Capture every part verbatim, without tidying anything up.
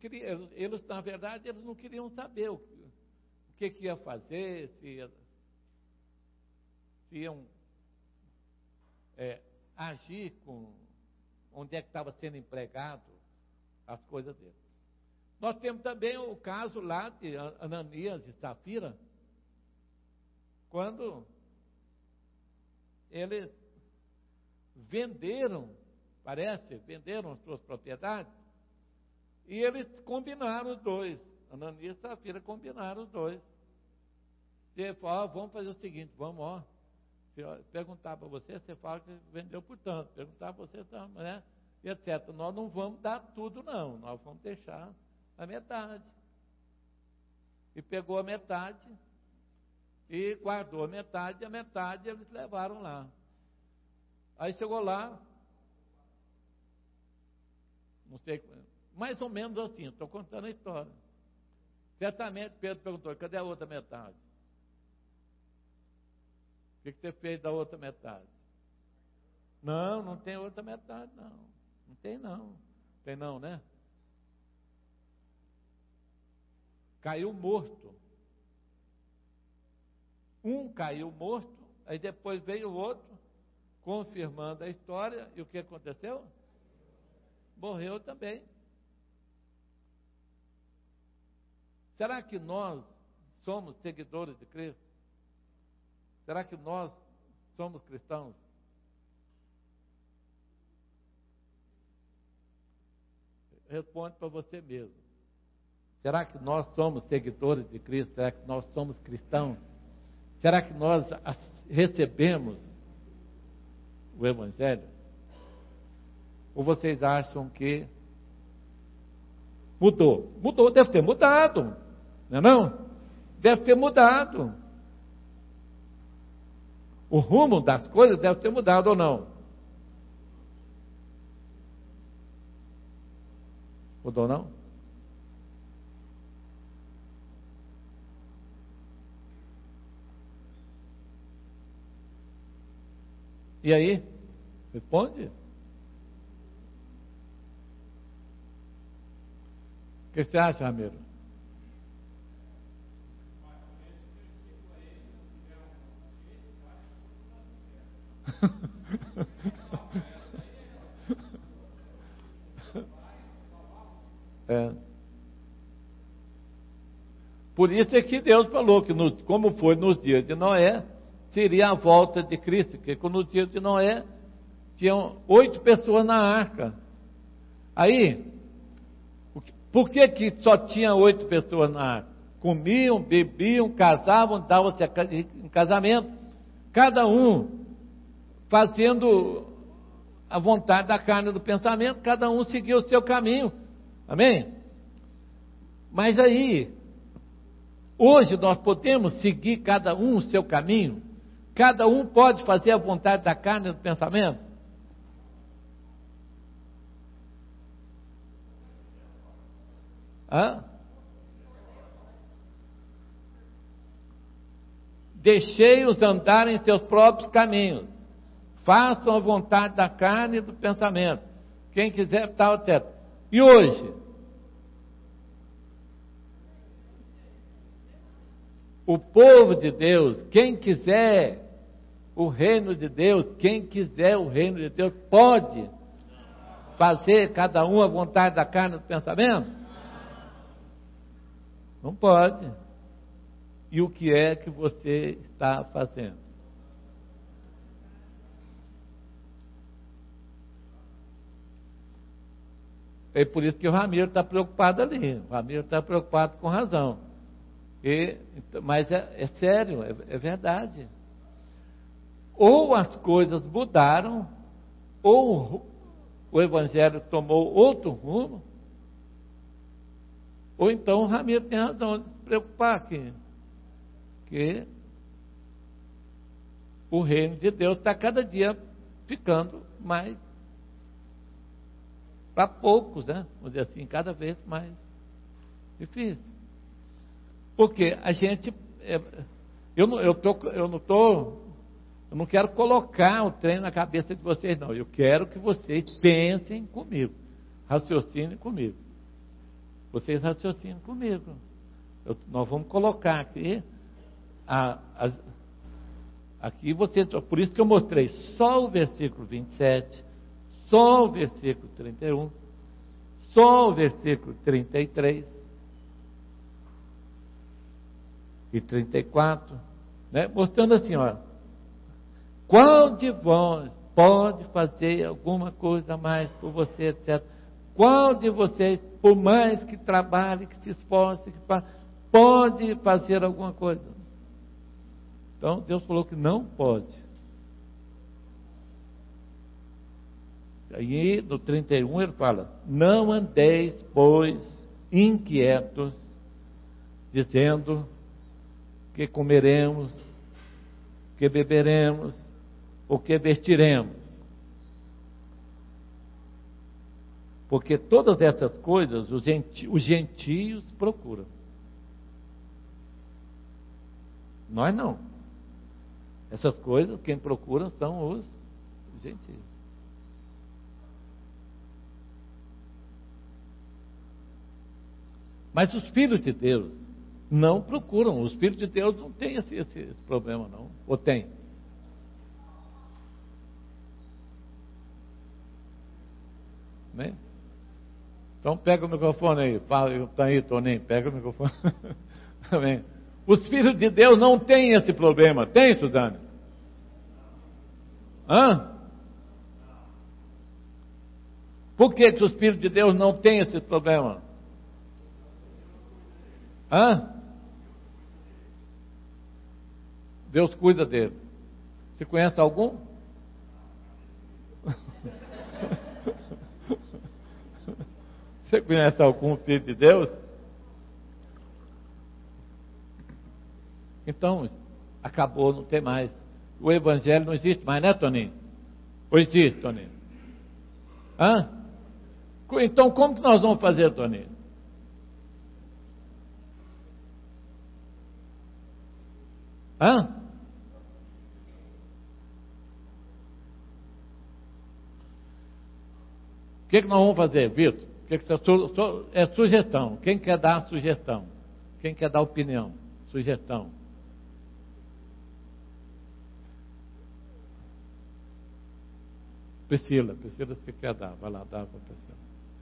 queria, eles, eles, na verdade, eles não queriam saber o, o que, que ia fazer, se, ia, se iam é, agir com onde é que estava sendo empregado as coisas dele. Nós temos também o caso lá de Ananias e Safira, quando eles venderam, parece, venderam as suas propriedades, e eles combinaram os dois. Ananias e Safira combinaram os dois. E ele falou, ó, vamos fazer o seguinte, vamos, ó, se eu perguntar para você, você fala que vendeu por tanto, perguntar para você, né, e etcétera. Nós não vamos dar tudo, não, nós vamos deixar a metade. E pegou a metade, e guardou a metade, e a metade eles levaram lá. Aí chegou lá, não sei, mais ou menos assim, estou contando a história. Certamente Pedro perguntou, cadê a outra metade? O que, que você fez da outra metade? Não, não tem outra metade, não. Não tem não. Tem não, né? Caiu morto. Um caiu morto, aí depois veio o outro, confirmando a história, e o que aconteceu? Morreu também. Será que nós somos seguidores de Cristo? Será que nós somos cristãos? Responde para você mesmo. Será que nós somos seguidores de Cristo? Será que nós somos cristãos? Será que nós recebemos o Evangelho? Ou vocês acham que mudou? Mudou, deve ter mudado, não é não? Deve ter mudado. O rumo das coisas deve ter mudado ou não? Mudou não? E aí? Responde. O que você acha, Ramiro? É. Por isso é que Deus falou que, no, como foi nos dias de Noé, seria a volta de Cristo, porque nos dias de Noé tinham oito pessoas na arca. Aí, por que que só tinha oito pessoas na arca? Comiam, bebiam, casavam, davam-se em casamento, cada um fazendo a vontade da carne e do pensamento, cada um seguia o seu caminho. Amém? Mas aí, hoje nós podemos seguir cada um o seu caminho? Cada um pode fazer a vontade da carne e do pensamento? Hã? Deixei-os andar em seus próprios caminhos. Façam a vontade da carne e do pensamento. Quem quiser, tal, etcétera. E hoje? O povo de Deus, quem quiser o reino de Deus, quem quiser o reino de Deus, pode fazer cada um a vontade da carne e do pensamento? Não pode. E o que é que você está fazendo? É por isso que o Ramiro está preocupado ali. O Ramiro está preocupado com razão. E, mas é, é sério, é, é verdade. Ou as coisas mudaram, ou o Evangelho tomou outro rumo, ou então o Ramiro tem razão de se preocupar aqui. Que o reino de Deus está cada dia ficando mais para poucos, né? Vamos dizer assim, cada vez mais difícil. Porque a gente, eu não, eu tô, eu não tô, eu não quero colocar o trem na cabeça de vocês, não. Eu quero que vocês pensem comigo, raciocinem comigo. Vocês raciocinem comigo. Eu, nós vamos colocar aqui, a, a, aqui vocês, por isso que eu mostrei só o versículo vinte e sete, só o versículo trinta e um, só o versículo trinta e três e trinta e quatro, né? Mostrando assim, ó, qual de vós pode fazer alguma coisa a mais por você, etcétera. Qual de vocês, por mais que trabalhe, que se esforce, que fa... pode fazer alguma coisa? Então, Deus falou que não pode. Aí, no trinta e um, ele fala, não andeis, pois, inquietos, dizendo que comeremos, que beberemos, ou que vestiremos. Porque todas essas coisas os gentios, os gentios procuram. Nós não. Essas coisas quem procura são os gentios. Mas os filhos de Deus não procuram. Os filhos de Deus não têm esse, esse, esse problema, não. Ou tem? Bem? Então pega o microfone aí, fala, tá aí, Toninho, pega o microfone. Amém. Os filhos de Deus não têm esse problema, tem, Suzane? Hã? Por que, que os filhos de Deus não têm esse problema? Hã? Deus cuida dele. Você conhece algum? Você conhece algum filho de Deus? Então, acabou, não tem mais. O evangelho não existe mais, né, Toninho? Ou existe, Toninho? Hã? Então, como que nós vamos fazer, Toninho? Hã? O que, que nós vamos fazer, Vitor? Que que é sugestão. Quem quer dar sugestão? Quem quer dar opinião? Sugestão. Priscila, Priscila, se quer dar, vai lá, dá para Priscila.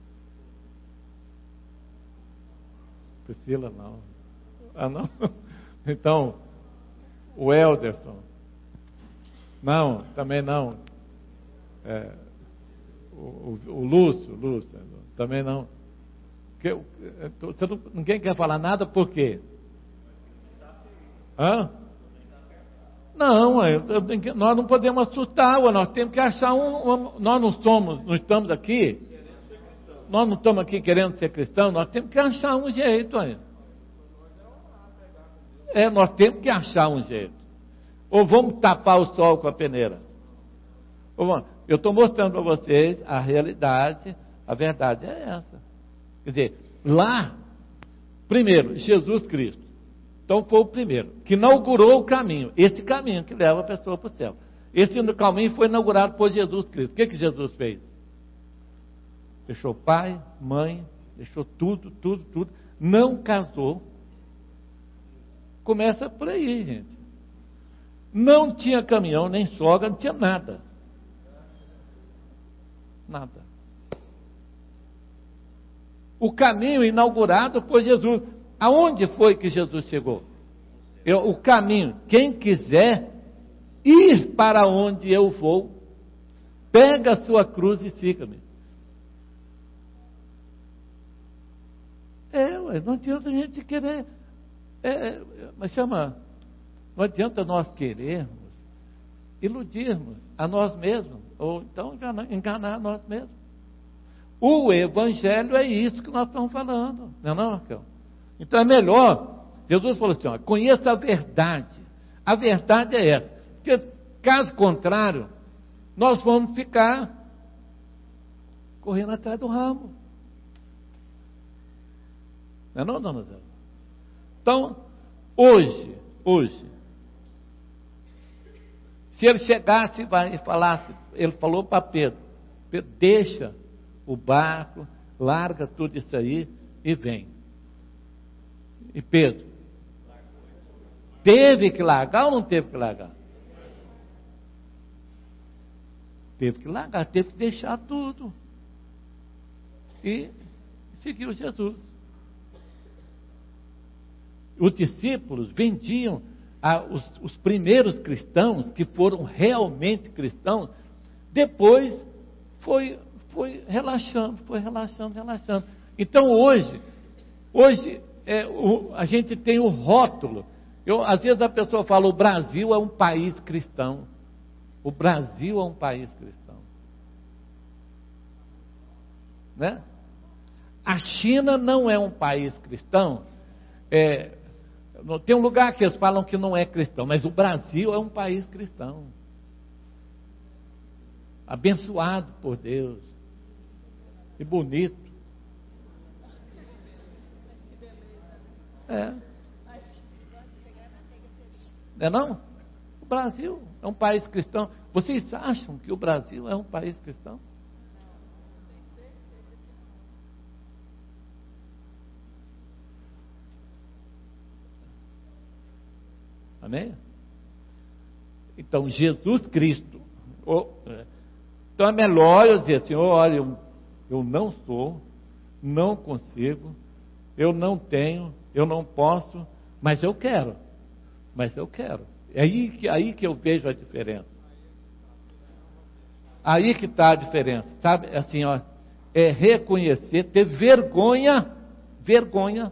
Priscila, não. Ah, não? Então, o Elderson. Não, também não. É, o, o, o Lúcio, Lúcio, também não. Que, você não. Ninguém quer falar nada, por quê? Hã? Não, eu, eu, nós não podemos assustar, nós temos que achar um, um. Nós não somos, não estamos aqui. Nós não estamos aqui querendo ser cristãos, nós temos que achar um jeito aí. É, nós temos que achar um jeito. Ou vamos tapar o sol com a peneira. Ou vamos, eu estou mostrando para vocês a realidade, a verdade é essa. Quer dizer, lá, primeiro, Jesus Cristo. Então foi o primeiro, que inaugurou o caminho, esse caminho que leva a pessoa para o céu. Esse caminho foi inaugurado por Jesus Cristo. O que, que Jesus fez? Deixou pai, mãe, deixou tudo, tudo, tudo. Não casou. Começa por aí, gente. Não tinha caminhão, nem sogra, não tinha nada. Nada. O caminho inaugurado por Jesus. Aonde foi que Jesus chegou? Eu, o caminho. Quem quiser ir para onde eu vou, pega a sua cruz e siga-me. É, ué, não adianta a gente querer. É, mas chama. Não adianta nós querermos iludirmos a nós mesmos, ou então enganar, enganar a nós mesmos. O Evangelho é isso que nós estamos falando, não é não, Raquel? Então é melhor, Jesus falou assim, ó, conheça a verdade. A verdade é essa. Porque, caso contrário, nós vamos ficar correndo atrás do ramo. Não é não, dona Zé? Então, hoje, hoje, se ele chegasse e falasse, ele falou para Pedro, Pedro, deixa o barco, larga tudo isso aí, e vem. E Pedro teve que largar ou não teve que largar? Teve que largar, teve que deixar tudo. E seguiu Jesus. Os discípulos vendiam, a, os, os primeiros cristãos, que foram realmente cristãos, depois foi, foi relaxando, foi relaxando, relaxando. Então hoje, hoje é, o, a gente tem o rótulo. Eu, às vezes a pessoa fala, o Brasil é um país cristão. O Brasil é um país cristão. Né? A China não é um país cristão. É, tem um lugar que eles falam que não é cristão, mas o Brasil é um país cristão. Abençoado por Deus. E bonito. É. Não é não? O Brasil é um país cristão. Vocês acham que o Brasil é um país cristão? Amém? Então, Jesus Cristo. Oh, é. Então é melhor eu dizer assim, olha, eu, eu não sou, não consigo, eu não tenho, eu não posso, mas eu quero. Mas eu quero. É aí que, aí que eu vejo a diferença. Aí que está a diferença. Sabe, assim, ó, é reconhecer, ter vergonha, vergonha.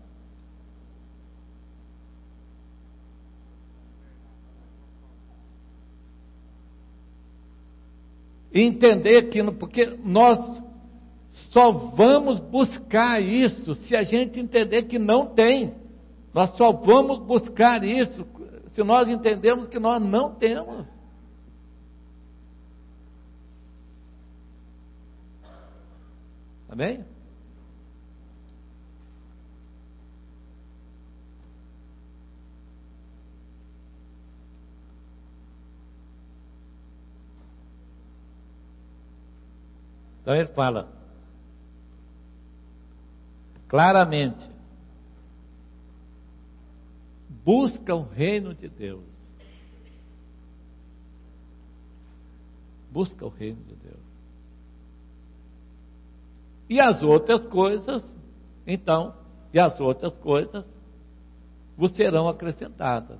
E entender que, porque nós só vamos buscar isso se a gente entender que não tem. Nós só vamos buscar isso se nós entendemos que nós não temos. Amém? Então ele fala claramente: busca o reino de Deus. Busca o reino de Deus. E as outras coisas, então, e as outras coisas vos serão acrescentadas.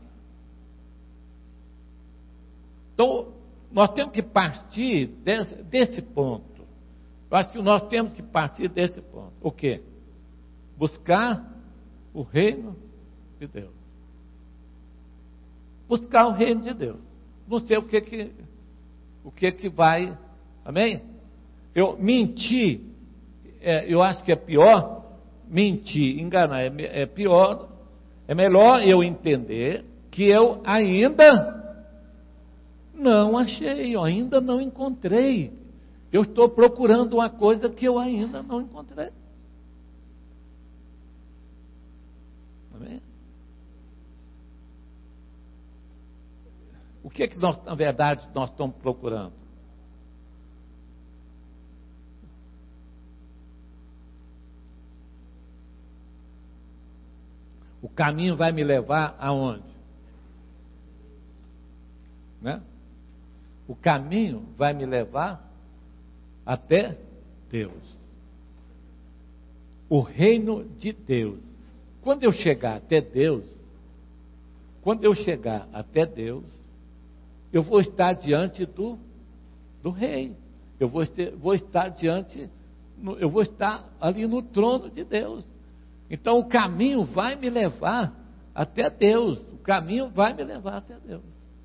Então, nós temos que partir desse, desse ponto. Eu acho que nós temos que partir desse ponto. O quê? Buscar o reino de Deus. Buscar o reino de Deus. Não sei o que que, o que, que vai, amém? Eu mentir, é, eu acho que é pior, mentir, enganar, é, é pior, é melhor eu entender que eu ainda não achei, eu ainda não encontrei. Eu estou procurando uma coisa que eu ainda não encontrei. Amém? O que é que nós, na verdade, nós estamos procurando? O caminho vai me levar aonde? Né? O caminho vai me levar até Deus. O reino de Deus. Quando eu chegar até Deus, quando eu chegar até Deus, eu vou estar diante do, do rei. Eu vou, ter, vou estar diante, eu vou estar ali no trono de Deus. Então o caminho vai me levar até Deus. O caminho vai me levar até Deus.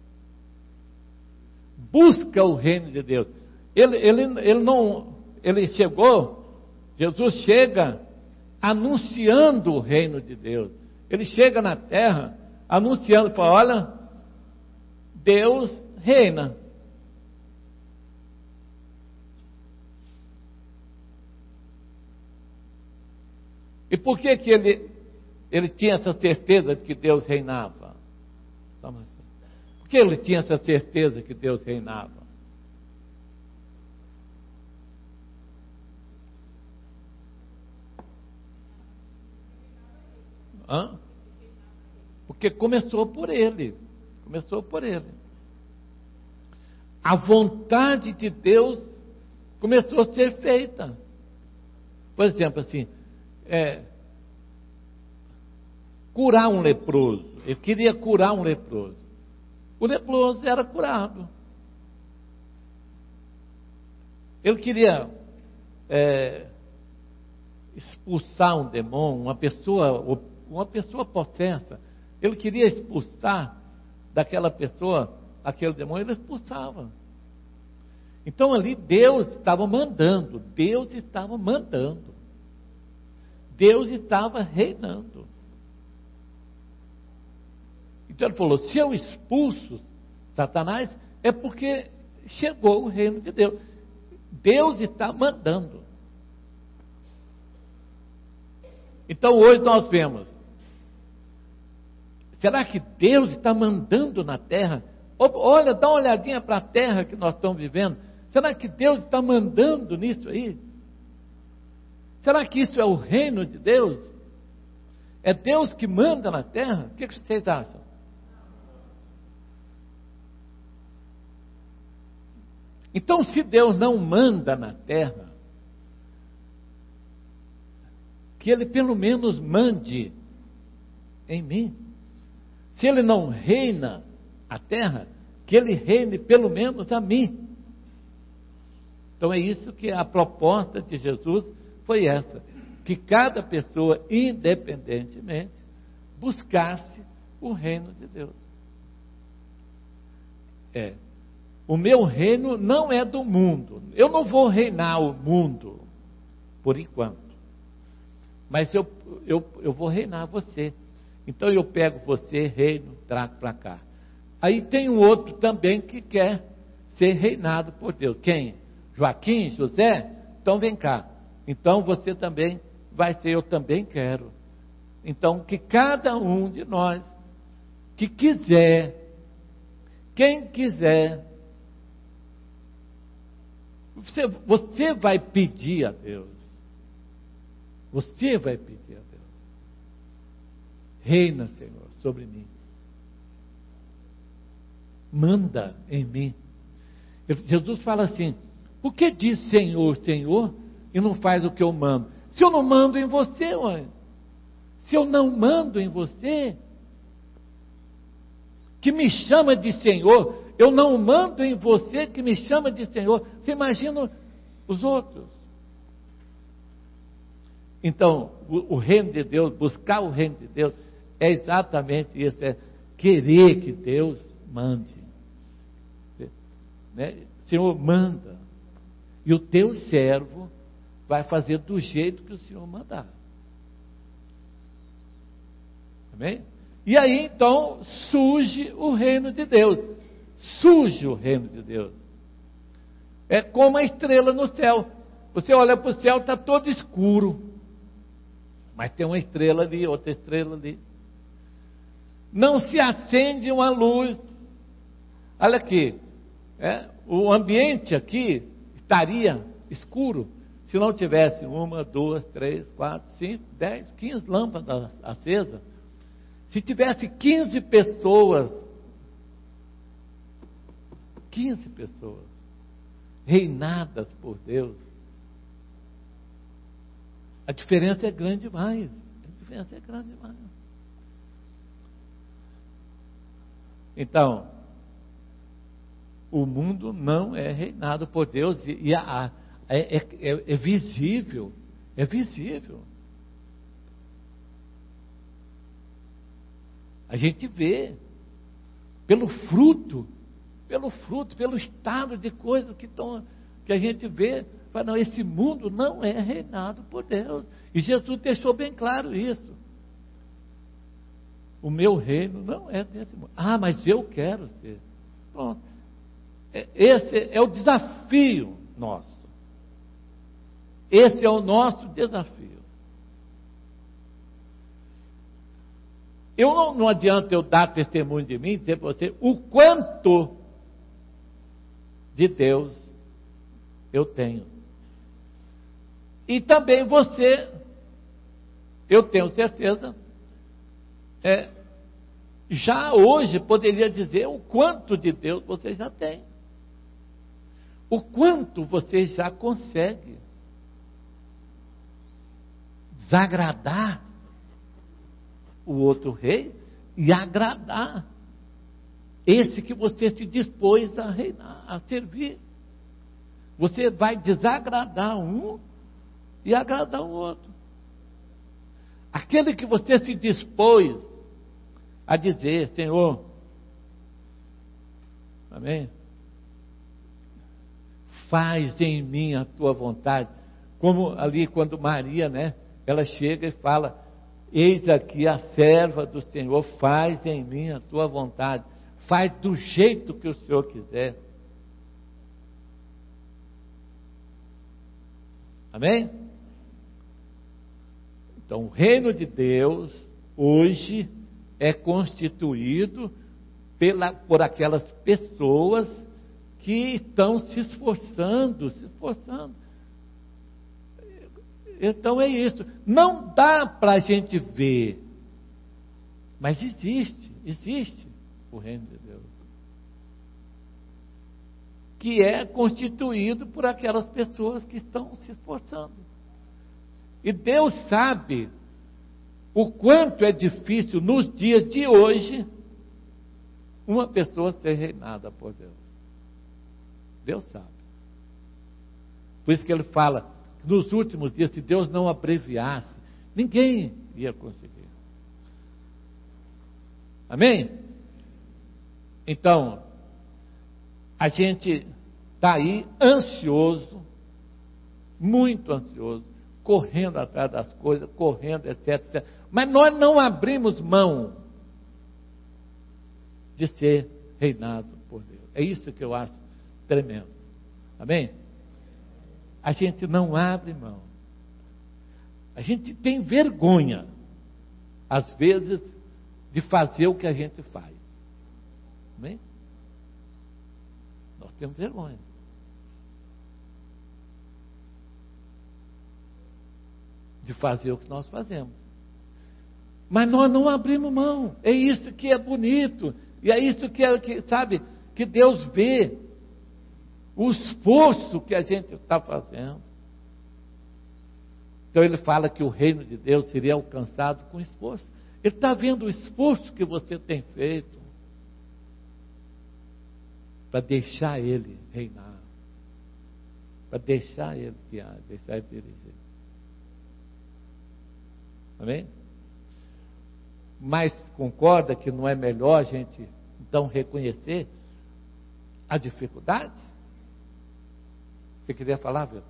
Busca o reino de Deus. Ele, ele, ele não, ele chegou, Jesus chega anunciando o reino de Deus. Ele chega na terra anunciando, fala, olha, Deus reina. E por que que ele, ele tinha essa certeza de que Deus reinava? Por que ele tinha essa certeza que Deus reinava? Hã? Porque começou por ele. Começou por ele. A vontade de Deus começou a ser feita. Por exemplo, assim, é, curar um leproso. Ele queria curar um leproso. O leproso era curado. Ele queria é, expulsar um demônio, uma pessoa, uma pessoa possessa. Ele queria expulsar daquela pessoa aquele demônio, ele expulsava. Então ali Deus estava mandando, Deus estava mandando. Deus estava reinando. Então ele falou, se eu expulso Satanás, é porque chegou o reino de Deus. Deus está mandando. Então hoje nós vemos, será que Deus está mandando na terra? Olha, dá uma olhadinha para a terra que nós estamos vivendo. Será que Deus está mandando nisso aí? Será que isso é o reino de Deus? É Deus que manda na terra? O que vocês acham? Então, se Deus não manda na terra, que Ele pelo menos mande em mim. Se Ele não reina a terra, que Ele reine pelo menos a mim. Então é isso que a proposta de Jesus foi essa, que cada pessoa, independentemente, buscasse o reino de Deus. É, o meu reino não é do mundo, eu não vou reinar o mundo, por enquanto, mas eu, eu, eu vou reinar você. Então eu pego você, reino, trago para cá. Aí tem um outro também que quer ser reinado por Deus. Quem? Joaquim, José? Então vem cá. Então você também vai ser, eu também quero. Então que cada um de nós que quiser, quem quiser, você, você vai pedir a Deus. Você vai pedir a Deus. Reina, Senhor, sobre mim. Manda em mim. Jesus fala assim, por que diz Senhor, Senhor, e não faz o que eu mando? Se eu não mando em você, ué, se eu não mando em você, que me chama de Senhor, eu não mando em você que me chama de Senhor, você imagina os outros. Então, o, o reino de Deus, buscar o reino de Deus, é exatamente isso, é querer que Deus mande. Né? Senhor, manda. E o teu servo vai fazer do jeito que o Senhor mandar. Amém? E aí então surge o reino de Deus. Surge o reino de Deus. É como a estrela no céu. Você olha para o céu, está todo escuro. Mas tem uma estrela ali, outra estrela ali. Não se acende uma luz. Olha aqui. É, o ambiente aqui estaria escuro se não tivesse uma, duas, três, quatro, cinco, dez, quinze lâmpadas acesas. Se tivesse quinze pessoas, quinze pessoas reinadas por Deus, a diferença é grande demais. A diferença é grande demais. Então, o mundo não é reinado por Deus e, e a, a, é, é, é visível, é visível. A gente vê pelo fruto, pelo fruto, pelo estado de coisas que, tão, que a gente vê, fala, não, esse mundo não é reinado por Deus. E Jesus deixou bem claro isso. O meu reino não é desse mundo. Ah, mas eu quero ser. Pronto. Esse é o desafio nosso. Esse é o nosso desafio. Eu não, não adianta eu dar testemunho de mim e dizer para você o quanto de Deus eu tenho. E também você, eu tenho certeza, é, já hoje poderia dizer o quanto de Deus você já tem. O quanto você já consegue desagradar o outro rei e agradar esse que você se dispôs a reinar, a servir. Você vai desagradar um e agradar o outro. Aquele que você se dispôs a dizer: Senhor, amém? Faz em mim a tua vontade. Como ali quando Maria, né? Ela chega e fala: eis aqui a serva do Senhor, faz em mim a tua vontade. Faz do jeito que o Senhor quiser. Amém? Então, o reino de Deus, hoje, é constituído pela, por aquelas pessoas que estão se esforçando, se esforçando. Então é isso. Não dá para a gente ver, mas existe, existe o reino de Deus, que é constituído por aquelas pessoas que estão se esforçando. E Deus sabe o quanto é difícil nos dias de hoje uma pessoa ser reinada por Deus. Deus sabe. Por isso que ele fala que nos últimos dias, se Deus não abreviasse, ninguém ia conseguir. Amém? Então, a gente está aí ansioso, muito ansioso, correndo atrás das coisas, correndo, etc, etcétera. Mas nós não abrimos mão de ser reinado por Deus. É isso que eu acho tremendo. Amém? A gente não abre mão. A gente tem vergonha, às vezes, de fazer o que a gente faz. Amém? Nós temos vergonha. De fazer o que nós fazemos. Mas nós não abrimos mão. É isso que é bonito. E é isso que, é, que sabe, que Deus vê. O esforço que a gente está fazendo. Então ele fala que o reino de Deus seria alcançado com esforço. Ele está vendo o esforço que você tem feito para deixar ele reinar, para deixar ele guiar, deixar ele dirigir. Amém? Mas concorda que não é melhor a gente então reconhecer a dificuldade? Você queria falar, Vitor?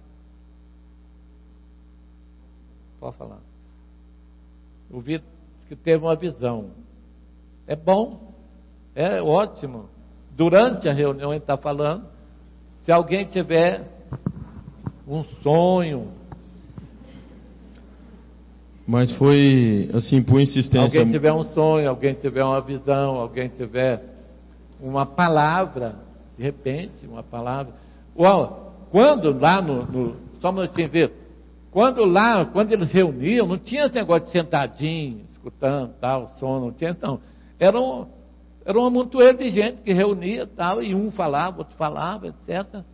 Pode falar. O Vitor que teve uma visão. É bom, é ótimo. Durante a reunião ele está falando. Se alguém tiver um sonho. Mas foi assim, por insistência. Alguém tiver um sonho, alguém tiver uma visão, alguém tiver uma palavra, de repente, uma palavra. Uau, quando lá no. no só um minutinho, Vitor. Quando lá, quando eles reuniam, não tinha esse negócio de sentadinho, escutando, tal, som, não tinha, não. Era um, era um amontoeiro de gente que reunia, tal, e um falava, outro falava, etcétera.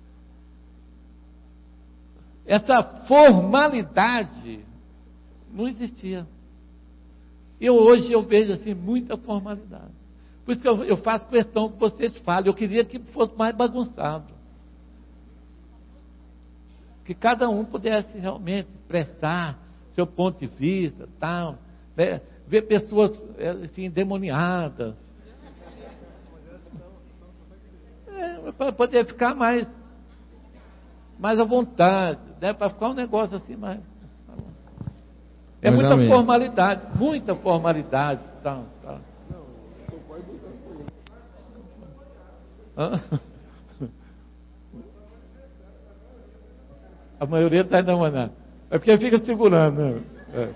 Essa formalidade não existia. E hoje eu vejo assim muita formalidade. Por isso que eu, eu faço questão que vocês falem. Eu queria que fosse mais bagunçado. Que cada um pudesse realmente expressar seu ponto de vista, tal, né? Ver pessoas assim, endemoniadas. É, para poder ficar mais, mais à vontade, né? Para ficar um negócio assim mais. É muita formalidade, muita formalidade. Tal, tal. Hã? A maioria está endemoniada. É porque fica segurando. Né? É.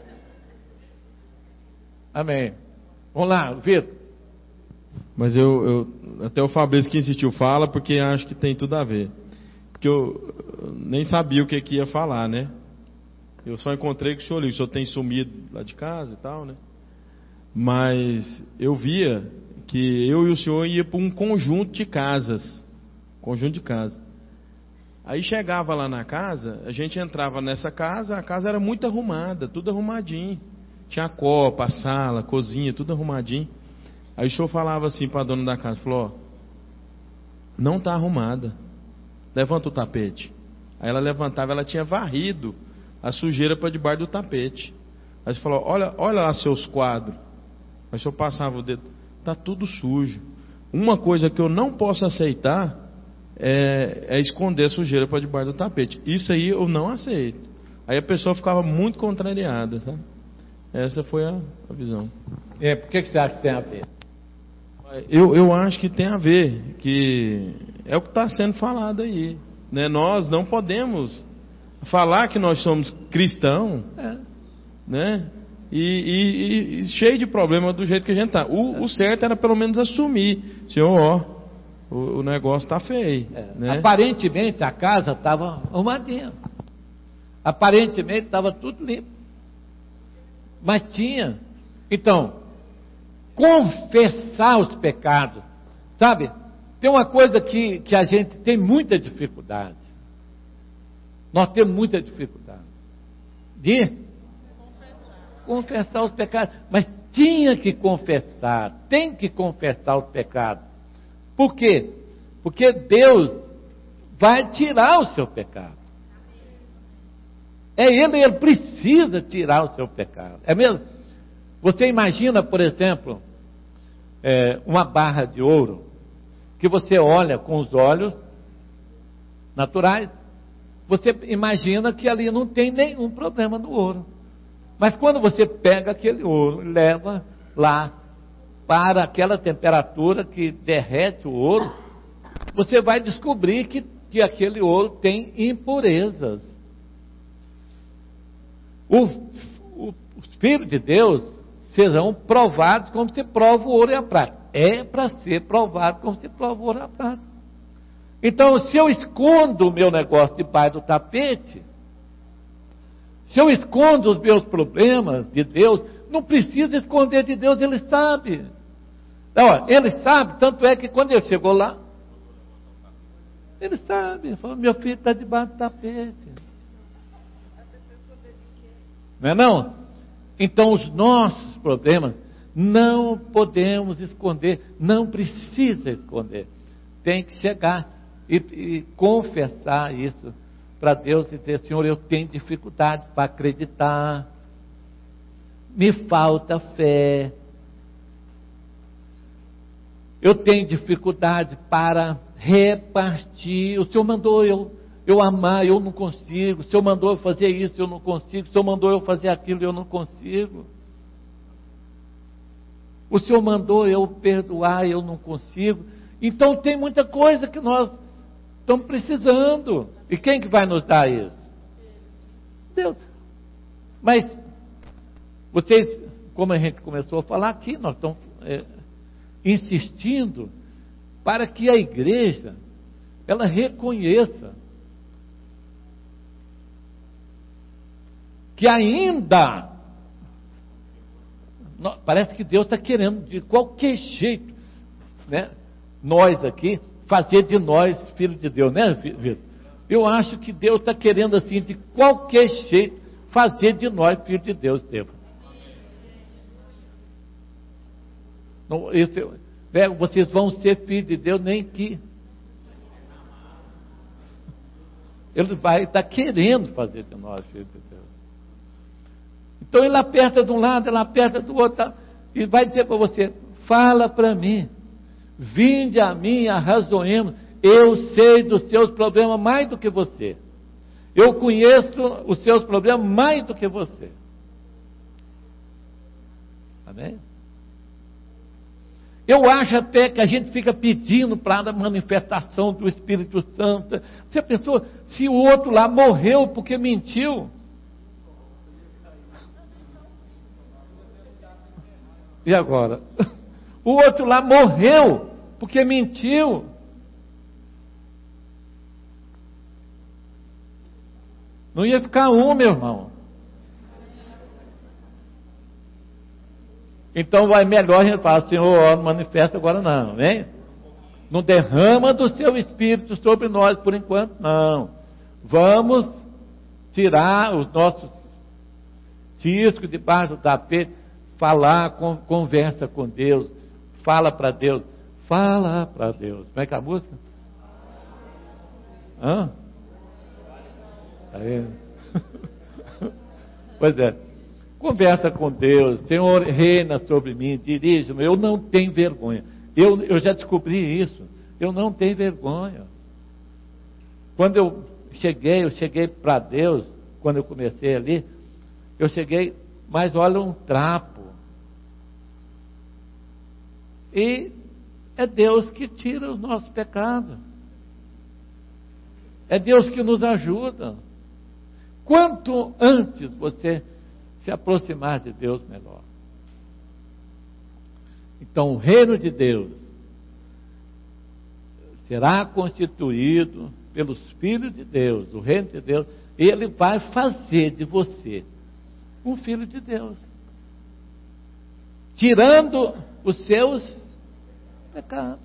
Amém. Vamos lá, Vitor. Mas eu, eu, até o Fabrício que insistiu, fala, porque acho que tem tudo a ver. Porque eu, eu nem sabia o que, que ia falar, né? Eu só encontrei com o senhor ali. O senhor tem sumido lá de casa e tal, né? mas eu via que eu e o senhor ia para um conjunto de casas, conjunto de casas. Aí chegava lá na casa, a gente entrava nessa casa, a casa era muito arrumada, tudo arrumadinho. Tinha a copa, a sala, a cozinha, tudo arrumadinho. Aí o senhor falava assim para a dona da casa, falou, ó, não está arrumada, levanta o tapete. Aí ela levantava, ela tinha varrido a sujeira para debaixo do tapete. Aí você falou, olha, olha lá seus quadros. Aí o senhor passava o dedo, está tudo sujo. Uma coisa que eu não posso aceitar é, é esconder a sujeira para debaixo do tapete. Isso aí eu não aceito. Aí a pessoa ficava muito contrariada, sabe? Essa foi a, a visão. É, por que, que você acha que tem a ver? Eu, eu acho que tem a ver, que é o que está sendo falado aí, né? Nós não podemos falar que nós somos cristãos, é. né? E, e, e cheio de problema do jeito que a gente está. O, é. o certo era pelo menos assumir, Senhor, ó, o, o negócio está feio. É. Né? Aparentemente a casa estava arrumadinha, aparentemente estava tudo limpo, mas tinha. Então, confessar os pecados, sabe? Tem uma coisa que, que a gente tem muita dificuldade. Nós temos muita dificuldade de confessar, confessar os pecados. Mas tinha que confessar, tem que confessar os pecados. Por quê? Porque Deus vai tirar o seu pecado. É Ele, Ele precisa tirar o seu pecado. É mesmo? Você imagina, por exemplo, é, uma barra de ouro, que você olha com os olhos naturais, você imagina que ali não tem nenhum problema no ouro. Mas quando você pega aquele ouro e leva lá para aquela temperatura que derrete o ouro, você vai descobrir que, que aquele ouro tem impurezas. O, o, os filhos de Deus serão provados como se prova o ouro e a prata. É para ser provado como se prova o ouro e a prata. Então, se eu escondo o meu negócio debaixo do tapete, se eu escondo os meus problemas de Deus, não precisa esconder de Deus, Ele sabe. Não, Ele sabe, tanto é que quando Ele chegou lá, Ele sabe, Ele falou, meu filho está debaixo do tapete. Não é não? Então, os nossos problemas não podemos esconder, não precisa esconder. Tem que chegar e, e confessar isso para Deus e dizer, Senhor, eu tenho dificuldade para acreditar, me falta fé, eu tenho dificuldade para repartir, o Senhor mandou eu Eu amar, eu não consigo. O Senhor mandou eu fazer isso, eu não consigo. O Senhor mandou eu fazer aquilo, eu não consigo. O Senhor mandou eu perdoar, eu não consigo. Então tem muita coisa que nós estamos precisando. E quem que vai nos dar isso? Deus. Mas vocês, como a gente começou a falar aqui, nós estamos é, insistindo para que a igreja ela reconheça que ainda, parece que Deus está querendo de qualquer jeito, né, nós aqui, fazer de nós filhos de Deus, né, Vitor? Eu acho que Deus está querendo assim, de qualquer jeito, fazer de nós filhos de Deus, Estevam. Não, esse, né, vocês vão ser filhos de Deus, nem que Ele vai estar querendo fazer de nós filhos de Deus. Então ele aperta de um lado, ele aperta do outro, e vai dizer para você, fala para mim, vinde a mim, arrazoemos, eu sei dos seus problemas mais do que você, eu conheço os seus problemas mais do que você. Amém? Eu acho até que a gente fica pedindo para a manifestação do Espírito Santo. Você pensou, se o outro lá morreu porque mentiu, e agora? O outro lá morreu porque mentiu. Não ia ficar um, meu irmão. Então vai melhor a gente falar, Senhor, ó, não manifesta agora não, hein? Não derrama do seu Espírito sobre nós por enquanto, não. Vamos tirar os nossos ciscos debaixo do tapete, falar, com, conversa com Deus, fala para Deus, fala para Deus. Como é que é a música? Hã? Aí. Pois é. Conversa com Deus, Senhor, reina sobre mim, dirige-me. Eu não tenho vergonha. Eu, eu já descobri isso. Eu não tenho vergonha. Quando eu cheguei, eu cheguei para Deus, quando eu comecei ali, eu cheguei, mas olha um trapo. E é Deus que tira os nossos pecados. É Deus que nos ajuda. Quanto antes você se aproximar de Deus, melhor. Então, o reino de Deus será constituído pelos filhos de Deus, o reino de Deus, ele vai fazer de você um filho de Deus, tirando os seus pecados.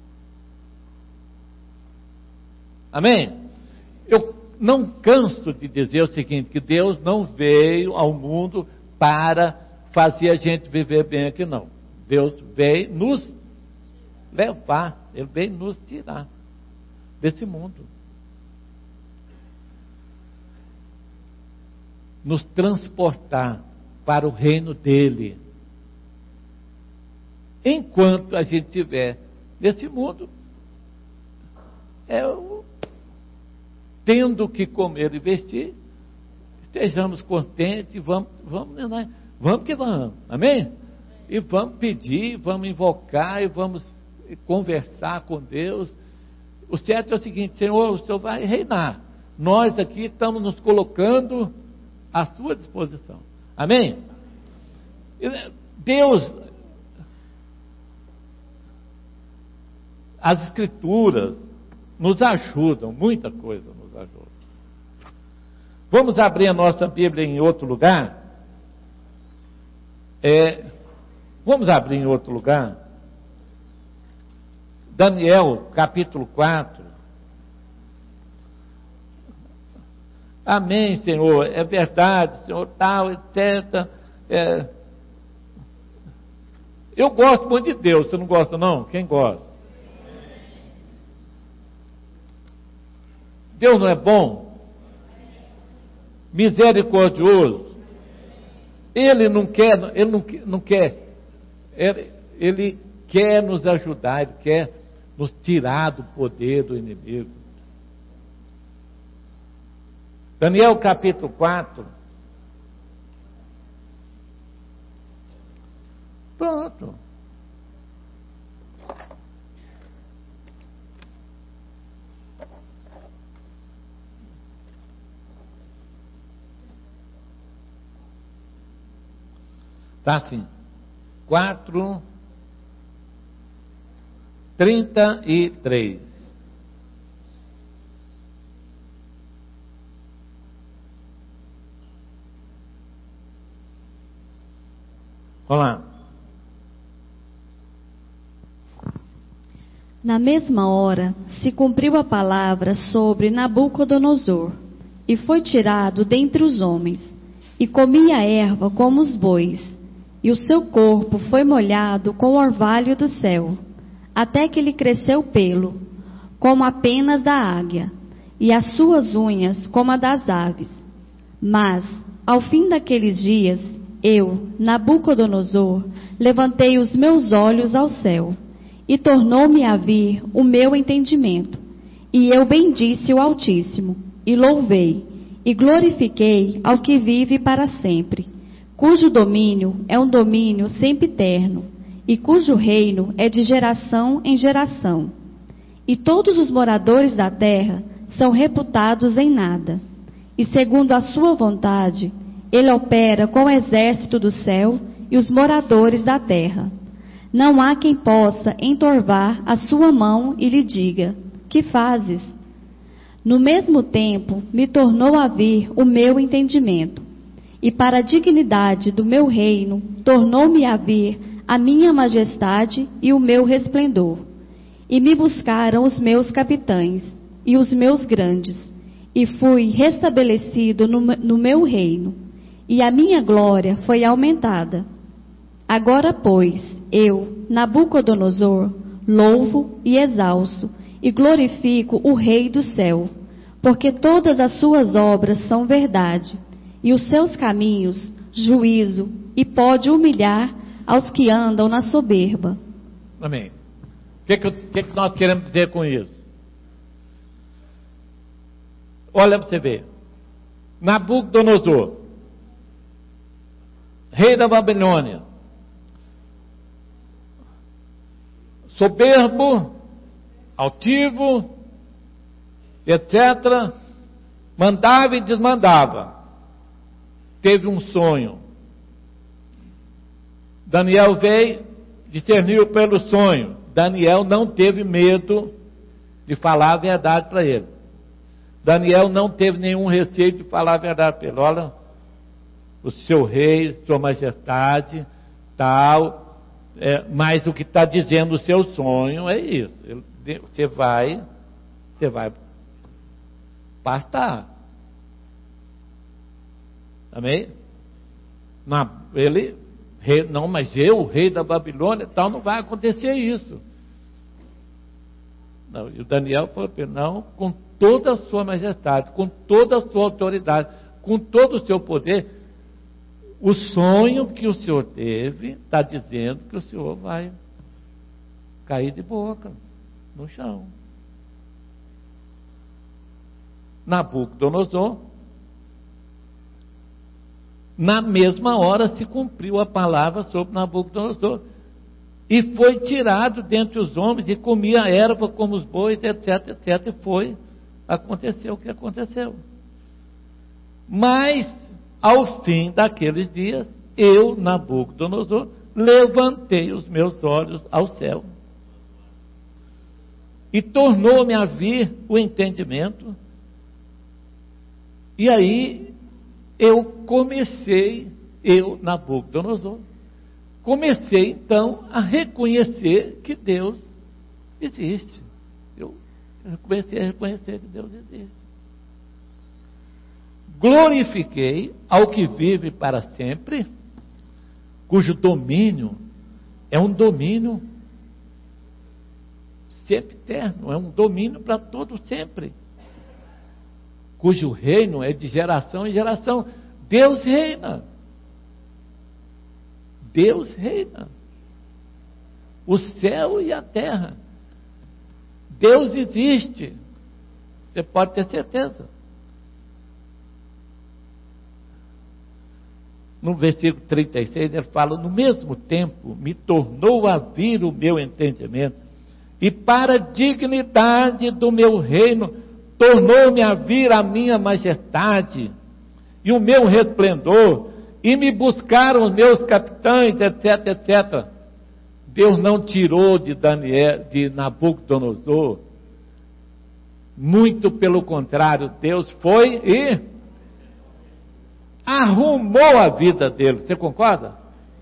Amém? Eu não canso de dizer o seguinte, que Deus não veio ao mundo para fazer a gente viver bem aqui, não. Deus veio nos levar, Ele veio nos tirar desse mundo. Nos transportar para o reino dEle. Enquanto a gente estiver nesse mundo, é o tendo que comer e vestir, estejamos contentes, vamos, vamos, né? Vamos que vamos, amém? E vamos pedir, vamos invocar, e vamos conversar com Deus. O certo é o seguinte, Senhor, o Senhor vai reinar, nós aqui estamos nos colocando à sua disposição, amém? Deus, as Escrituras nos ajudam, muita coisa nos ajuda. Vamos abrir a nossa Bíblia em outro lugar? É, vamos abrir em outro lugar? Daniel, capítulo quatro. Amém, Senhor, é verdade, Senhor, tal, etcétera. É, eu gosto muito de Deus, você não gosta não? Quem gosta? Deus não é bom? Misericordioso? Ele não quer, ele não, não quer, ele, ele quer nos ajudar, Ele quer nos tirar do poder do inimigo. Daniel capítulo quatro. Pronto. Está assim, quatro, trinta e três. Vamos lá. Na mesma hora se cumpriu a palavra sobre Nabucodonosor, e foi tirado dentre os homens, e comia erva como os bois, e o seu corpo foi molhado com o orvalho do céu, até que lhe cresceu pelo, como as penas da águia, e as suas unhas como a das aves. Mas, ao fim daqueles dias, eu, Nabucodonosor, levantei os meus olhos ao céu, e tornou-me a vir o meu entendimento, e eu bendisse o Altíssimo, e louvei, e glorifiquei ao que vive para sempre, cujo domínio é um domínio sempiterno, e cujo reino é de geração em geração. E todos os moradores da terra são reputados em nada. E segundo a sua vontade, ele opera com o exército do céu e os moradores da terra. Não há quem possa entorvar a sua mão e lhe diga: que fazes? No mesmo tempo me tornou a vir o meu entendimento, e para a dignidade do meu reino, tornou-me a vir a minha majestade e o meu resplendor. E me buscaram os meus capitães e os meus grandes, e fui restabelecido no, no meu reino, e a minha glória foi aumentada. Agora, pois, eu, Nabucodonosor, louvo e exalço, e glorifico o Rei do céu, porque todas as suas obras são verdade, e os seus caminhos, juízo, e pode humilhar aos que andam na soberba. Amém. O que, que, que, que nós queremos dizer com isso? Olha para você ver. Nabucodonosor, rei da Babilônia, soberbo, altivo, etcétera, mandava e desmandava. Teve um sonho. Daniel veio, discerniu pelo sonho. Daniel não teve medo de falar a verdade para ele. Daniel não teve nenhum receio de falar a verdade para ele. Olha, o seu rei, sua majestade, tal, é, mas o que está dizendo o seu sonho é isso. Ele, você vai, você vai pastar. Amém? Na, ele, rei, não, mas eu, o rei da Babilônia, tal, não vai acontecer isso. Não, e o Daniel falou para ele, não, com toda a sua majestade, com toda a sua autoridade, com todo o seu poder, o sonho que o senhor teve está dizendo que o senhor vai cair de boca no chão. Nabucodonosor, na mesma hora se cumpriu a palavra sobre Nabucodonosor, e foi tirado dentre os homens e comia a erva como os bois, etc, etc, e foi, aconteceu o que aconteceu. Mas, ao fim daqueles dias, eu, Nabucodonosor, levantei os meus olhos ao céu, e tornou-me a vir o entendimento, e aí eu comecei, eu, Nabucodonosor, comecei então a reconhecer que Deus existe. Eu comecei a reconhecer que Deus existe. Glorifiquei ao que vive para sempre, cujo domínio é um domínio sempre eterno, é um domínio para todo sempre, cujo reino é de geração em geração. Deus reina. Deus reina. O céu e a terra. Deus existe. Você pode ter certeza. No versículo trinta e seis, ele fala, no mesmo tempo, me tornou a vir o meu entendimento, e para a dignidade do meu reino, tornou-me a vir a minha majestade, e o meu resplendor, e me buscaram os meus capitães, etc, etcétera. Deus não tirou de Daniel, de Nabucodonosor, muito pelo contrário, Deus foi e arrumou a vida dele. Você concorda?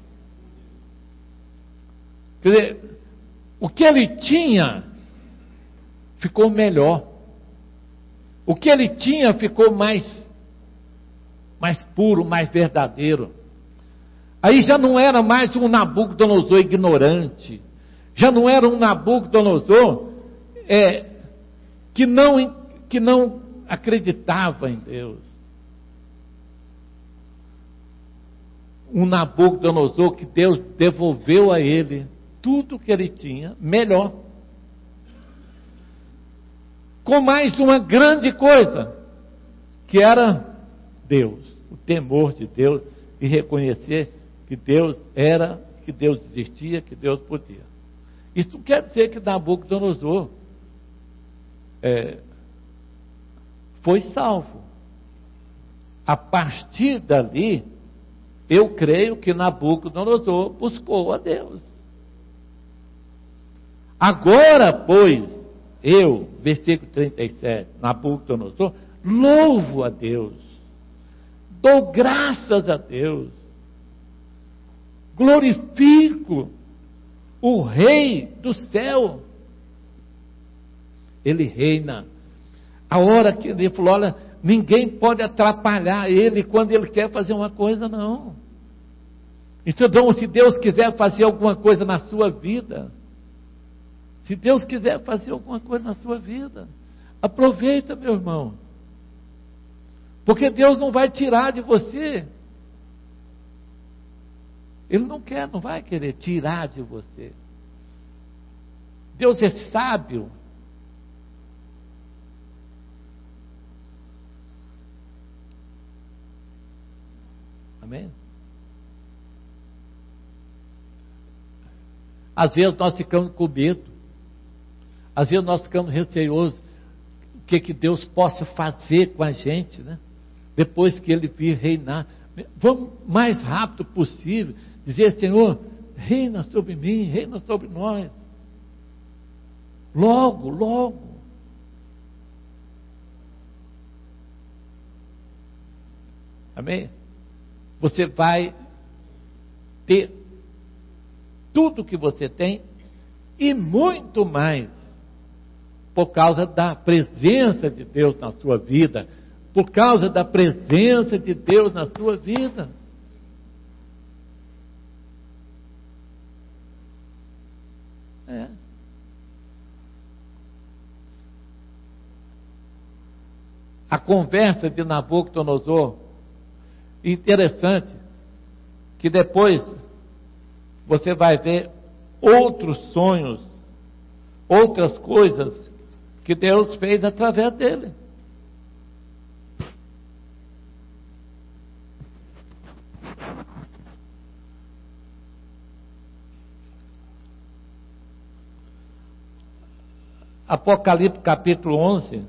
Quer dizer, o que ele tinha ficou melhor. O que ele tinha ficou mais, mais puro, mais verdadeiro. Aí já não era mais um Nabucodonosor ignorante. Já não era um Nabucodonosor é, que, não, que não acreditava em Deus. Um Nabucodonosor que Deus devolveu a ele tudo que ele tinha, melhor. Com mais uma grande coisa, que era Deus, o temor de Deus e reconhecer que Deus era, que Deus existia, que Deus podia. Isso quer dizer que Nabucodonosor é, foi salvo. A partir dali, eu creio que Nabucodonosor buscou a Deus. Agora, pois, eu, versículo trinta e sete, Nabucodonosor, louvo a Deus, dou graças a Deus, glorifico o Rei do céu. Ele reina. A hora que ele falou, olha, ninguém pode atrapalhar ele quando ele quer fazer uma coisa, não. Então, se Deus quiser fazer alguma coisa na sua vida, se Deus quiser fazer alguma coisa na sua vida, aproveita, meu irmão. Porque Deus não vai tirar de você. Ele não quer, não vai querer tirar de você. Deus é sábio. Amém? Às vezes nós ficamos com medo. Às vezes nós ficamos receosos. O que, que Deus possa fazer com a gente, né? Depois que Ele vir reinar. Vamos o mais rápido possível dizer, Senhor, reina sobre mim, reina sobre nós. Logo, logo. Amém? Você vai ter tudo que você tem e muito mais por causa da presença de Deus na sua vida, por causa da presença de Deus na sua vida. É. A conversa de Nabucodonosor, interessante, que depois você vai ver outros sonhos, outras coisas que Deus fez através dele. Apocalipse capítulo onze.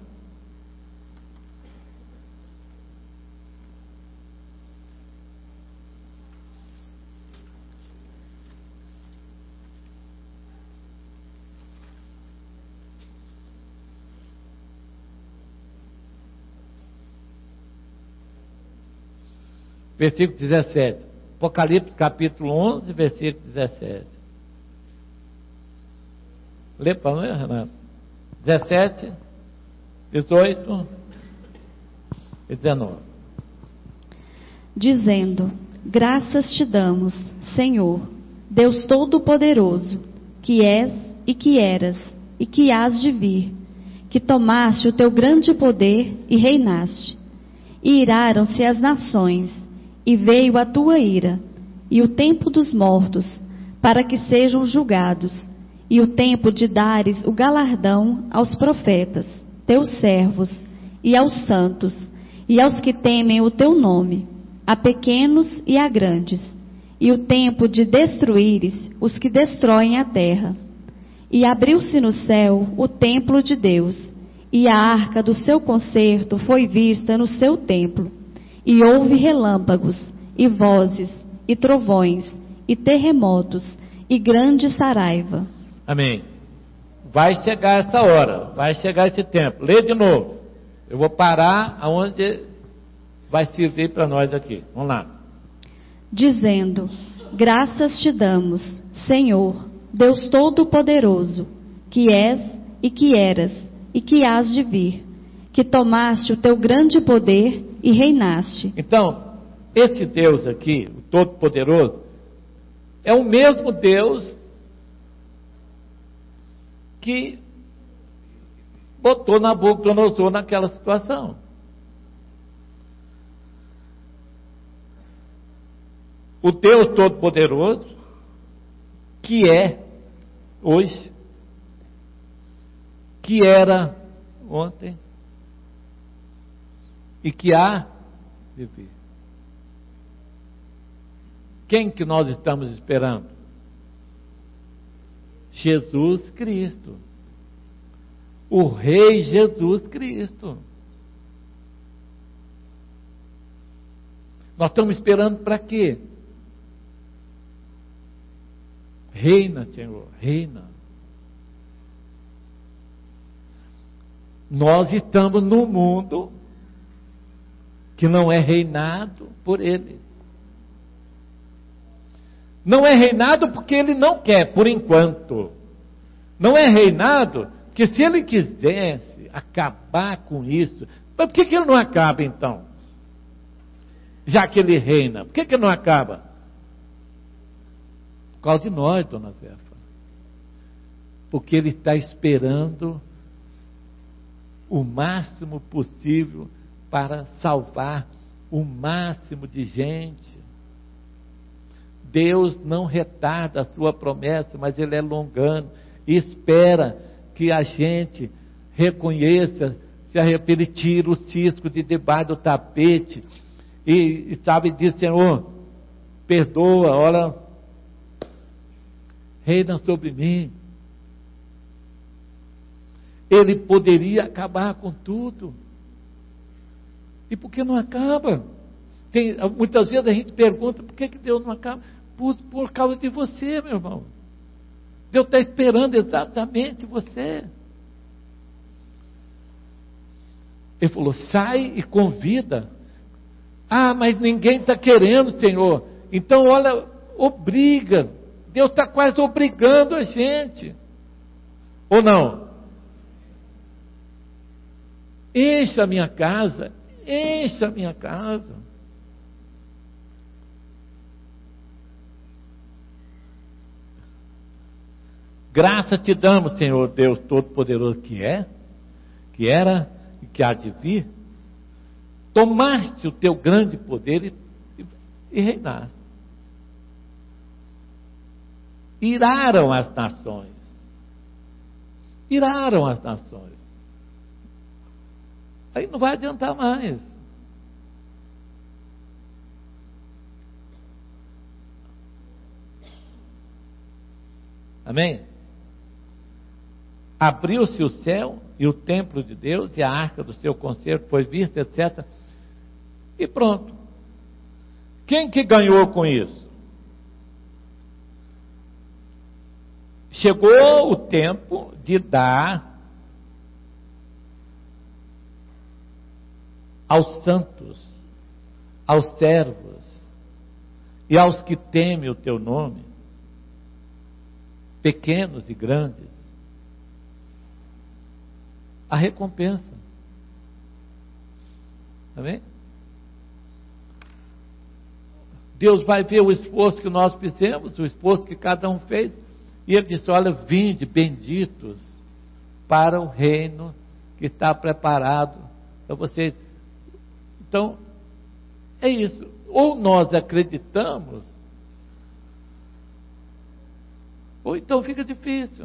Versículo dezessete. Apocalipse capítulo onze, versículo dezessete. Lê para nós, Renato. dezessete, dezoito e dezenove. Dizendo: graças te damos, Senhor, Deus Todo-Poderoso, que és e que eras e que hás de vir, que tomaste o teu grande poder e reinaste. E iraram-se as nações, e veio a tua ira, e o tempo dos mortos, para que sejam julgados, e o tempo de dares o galardão aos profetas, teus servos, e aos santos, e aos que temem o teu nome, a pequenos e a grandes, e o tempo de destruíres os que destroem a terra. E abriu-se no céu o templo de Deus, e a arca do seu concerto foi vista no seu templo. E houve relâmpagos, e vozes, e trovões, e terremotos, e grande saraiva. Amém. Vai chegar essa hora, vai chegar esse tempo. Lê de novo. Eu vou parar aonde vai servir para nós aqui. Vamos lá. Dizendo: graças te damos, Senhor, Deus Todo-Poderoso, que és e que eras e que hás de vir, que tomaste o teu grande poder e reinaste. Então, esse Deus aqui, o Todo-Poderoso, é o mesmo Deus que botou Nabucodonosor naquela situação. O Deus Todo-Poderoso, que é hoje, que era ontem, e que há de vir. Quem que nós estamos esperando? Jesus Cristo. O Rei Jesus Cristo. Nós estamos esperando para quê? Reina, Senhor, reina. Nós estamos num mundo que não é reinado por ele. Não é reinado porque ele não quer, por enquanto. Não é reinado porque se ele quisesse acabar com isso, mas por que, que ele não acaba então? Já que ele reina, por que, que ele não acaba? Por causa de nós, dona Zefa. Porque ele está esperando o máximo possível para salvar o máximo de gente. Deus não retarda a sua promessa, mas ele é longano e espera que a gente reconheça, se arrependa, ele tira o cisco de debaixo do tapete e, e sabe, diz: Senhor, perdoa, olha, reina sobre mim. Ele poderia acabar com tudo. E por que não acaba? Tem, muitas vezes a gente pergunta: por que, que Deus não acaba? Por, por causa de você, meu irmão. Deus está esperando exatamente você. Ele falou: sai e convida. Ah, mas ninguém está querendo, Senhor. Então, olha, obriga. Deus está quase obrigando a gente. Ou não? Encha a minha casa. Encha a minha casa. Graça te damos, Senhor Deus Todo-Poderoso, que é, que era e que há de vir. Tomaste o teu grande poder e, e, e reinaste. Iraram as nações. Iraram as nações. Aí não vai adiantar mais. Amém? Abriu-se o céu e o templo de Deus e a arca do seu concerto foi vista, etcétera. E pronto. Quem que ganhou com isso? Chegou o tempo de dar aos santos, aos servos e aos que temem o teu nome, pequenos e grandes, a recompensa. Amém? Deus vai ver o esforço que nós fizemos, o esforço que cada um fez, e Ele disse: olha, vinde, benditos, para o reino que está preparado para vocês. Então, é isso. Ou nós acreditamos, ou então fica difícil.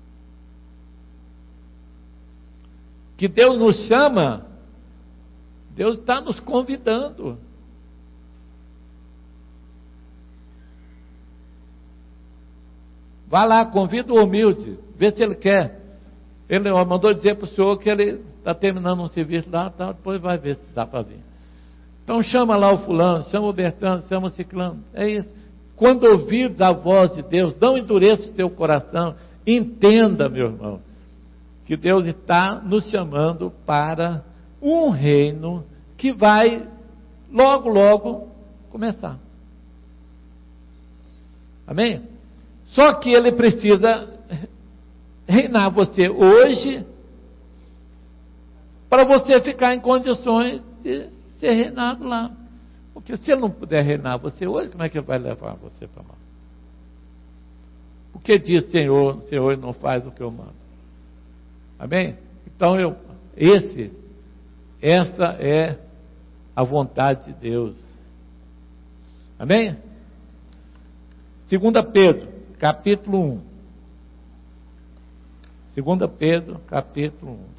Que Deus nos chama, Deus está nos convidando. Vá lá, convida o humilde, vê se ele quer. Ele mandou dizer para o senhor que ele está terminando um serviço lá, tá, depois vai ver se dá para vir. Então chama lá o fulano, chama o Bertano, chama o ciclano. É isso. Quando ouvir a voz de Deus, não endureça o seu coração. Entenda, meu irmão, que Deus está nos chamando para um reino que vai logo, logo começar. Amém? Só que Ele precisa reinar você hoje para você ficar em condições de ser reinado lá. Porque se Ele não puder reinar você hoje, como é que Ele vai levar você para lá? Porque diz: Senhor, Senhor não faz o que eu mando. Amém? Então, eu, esse, essa é a vontade de Deus. Amém? Segunda Pedro, capítulo um. Segunda Pedro, capítulo um.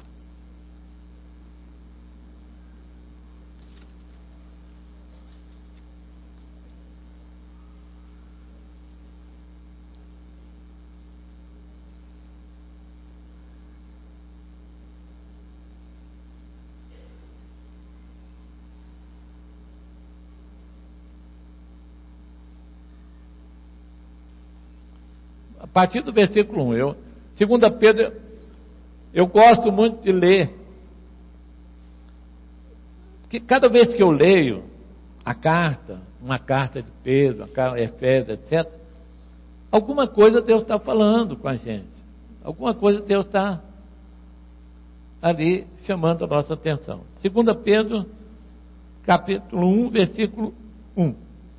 A partir do versículo um, eu, segunda Pedro, eu gosto muito de ler, Porque cada vez que eu leio a carta, uma carta de Pedro, uma carta de Efésios, etcétera, alguma coisa Deus está falando com a gente. Alguma coisa Deus está ali chamando a nossa atenção. Segunda Pedro, capítulo um, versículo um.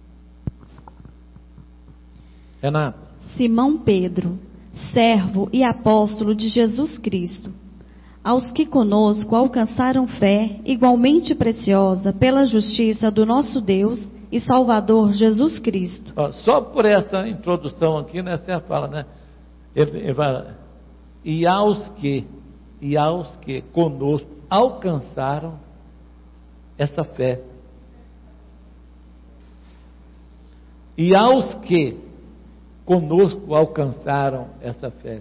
Renata. Simão Pedro, servo e apóstolo de Jesus Cristo, aos que conosco alcançaram fé igualmente preciosa pela justiça do nosso Deus e Salvador Jesus Cristo. Ó, só por essa introdução aqui, né, você fala, né? Ele, ele fala, e aos que, e aos que conosco alcançaram essa fé. E aos que conosco alcançaram essa fé.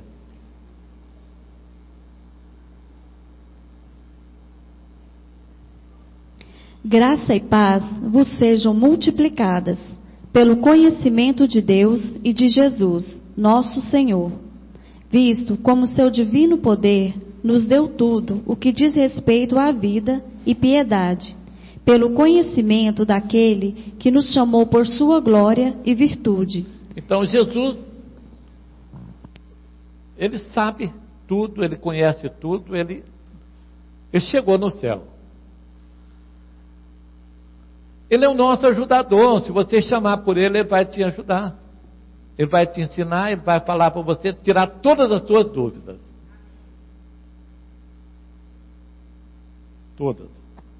Graça e paz vos sejam multiplicadas pelo conhecimento de Deus e de Jesus, nosso Senhor, visto como seu divino poder nos deu tudo o que diz respeito à vida e piedade, pelo conhecimento daquele que nos chamou por sua glória e virtude. Então Jesus, ele sabe tudo, ele conhece tudo, ele, ele chegou no céu. Ele é o nosso ajudador. Se você chamar por ele, ele vai te ajudar. Ele vai te ensinar, ele vai falar para você, tirar todas as suas dúvidas. Todas.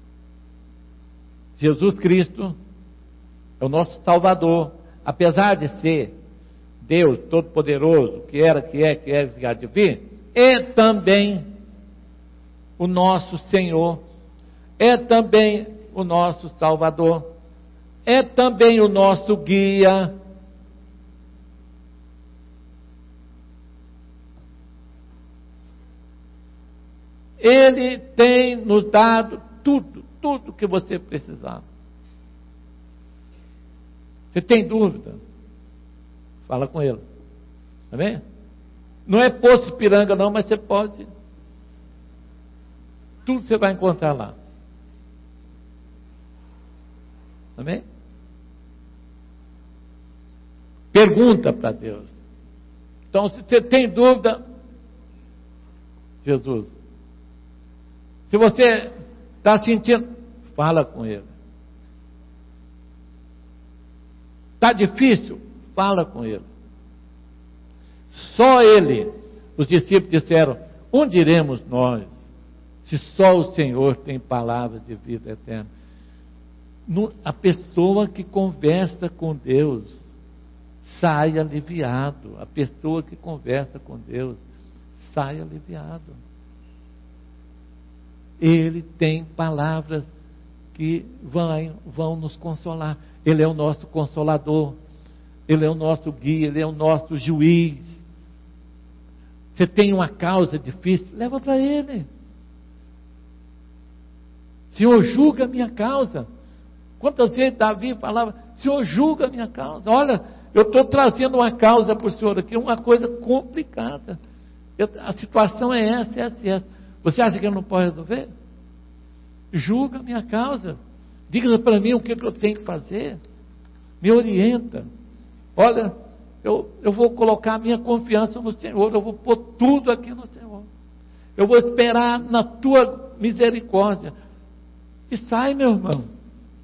Jesus Cristo é o nosso Salvador. Apesar de ser Deus Todo-Poderoso, que era, que é, que é, que há de vir, é também o nosso Senhor. É também o nosso Salvador, é também o nosso guia. Ele tem nos dado tudo, tudo que você precisar. Você tem dúvida? Fala com ele. Amém? Não é Poço Ipiranga não, mas você pode. Tudo você vai encontrar lá. Amém? Pergunta para Deus. Então, se você tem dúvida, Jesus, se você está sentindo, fala com Ele. Está difícil? Fala com Ele. Só Ele, os discípulos disseram, onde iremos nós, se só o Senhor tem palavras de vida eterna? A pessoa que conversa com Deus sai aliviado. A pessoa que conversa com Deus sai aliviado. Ele tem palavras que vão, vão nos consolar. Ele é o nosso consolador. Ele é o nosso guia. Ele é o nosso juiz. Você tem uma causa difícil, leva para Ele. Senhor, julga a minha causa. Quantas vezes Davi falava, Senhor, julga a minha causa. Olha, eu estou trazendo uma causa para o Senhor aqui, uma coisa complicada. Eu, a situação é essa, essa, essa. Você acha que eu não posso resolver? Julga a minha causa. Diga para mim o que, que eu tenho que fazer. Me orienta. Olha, eu, eu vou colocar a minha confiança no Senhor. Eu vou pôr tudo aqui no Senhor. Eu vou esperar na tua misericórdia. E sai, meu irmão.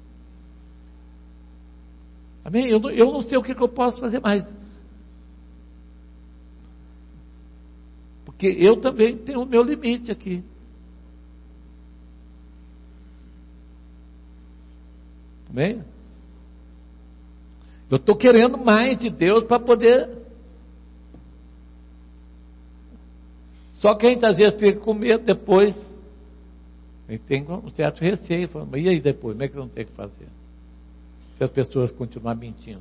Amém? Eu não, eu não sei o que, que eu posso fazer mais. Porque eu também tenho o meu limite aqui. Amém? Eu estou querendo mais de Deus para poder. Só que a gente às vezes fica com medo depois. A gente tem um certo receio. Fala, mas e aí depois? Como é que eu não tenho que fazer? Se as pessoas continuarem mentindo.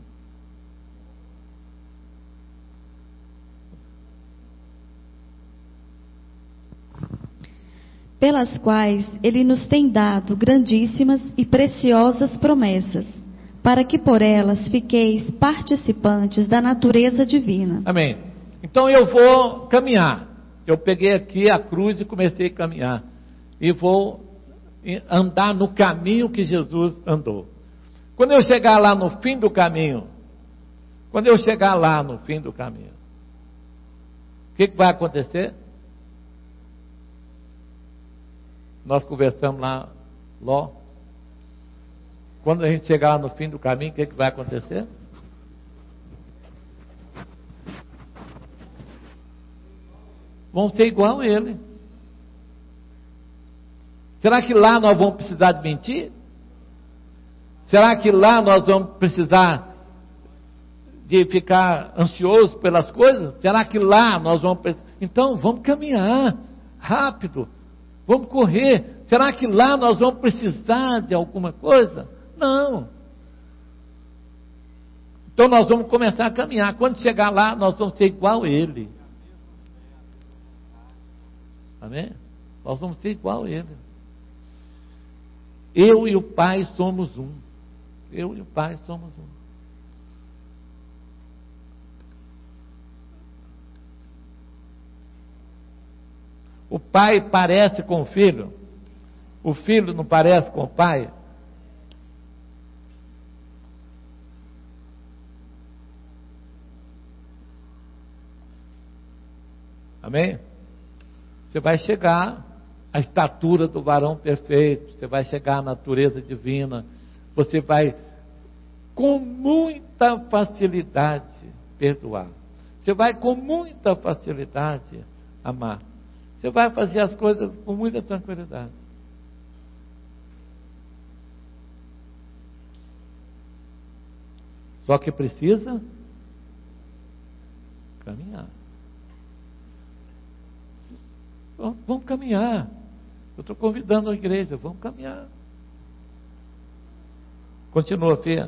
Pelas quais Ele nos tem dado grandíssimas e preciosas promessas, para que por elas fiqueis participantes da natureza divina. Amém. Então eu vou caminhar. Eu peguei aqui a cruz e comecei a caminhar. E vou andar no caminho que Jesus andou. Quando eu chegar lá no fim do caminho, quando eu chegar lá no fim do caminho, o que, que vai acontecer? Nós conversamos lá, Ló. Quando a gente chegar lá no fim do caminho, o que, que vai acontecer? Vão ser igual a ele. Será que lá nós vamos precisar de mentir? Será que lá nós vamos precisar de ficar ansiosos pelas coisas? Será que lá nós vamos precisar? Então vamos caminhar rápido, vamos correr. Será que lá nós vamos precisar de alguma coisa? Não. Então nós vamos começar a caminhar. Quando chegar lá, nós vamos ser igual a ele. Amém? Nós vamos ser igual a ele. Eu e o Pai somos um. Eu e o Pai somos um. O pai parece com o filho? O filho não parece com o pai? Amém? Você vai chegar à estatura do varão perfeito, você vai chegar à natureza divina, você vai com muita facilidade perdoar, você vai com muita facilidade amar, você vai fazer as coisas com muita tranquilidade. Só que precisa caminhar. Vamos caminhar. Eu estou convidando a igreja, vamos caminhar. Continua, filha.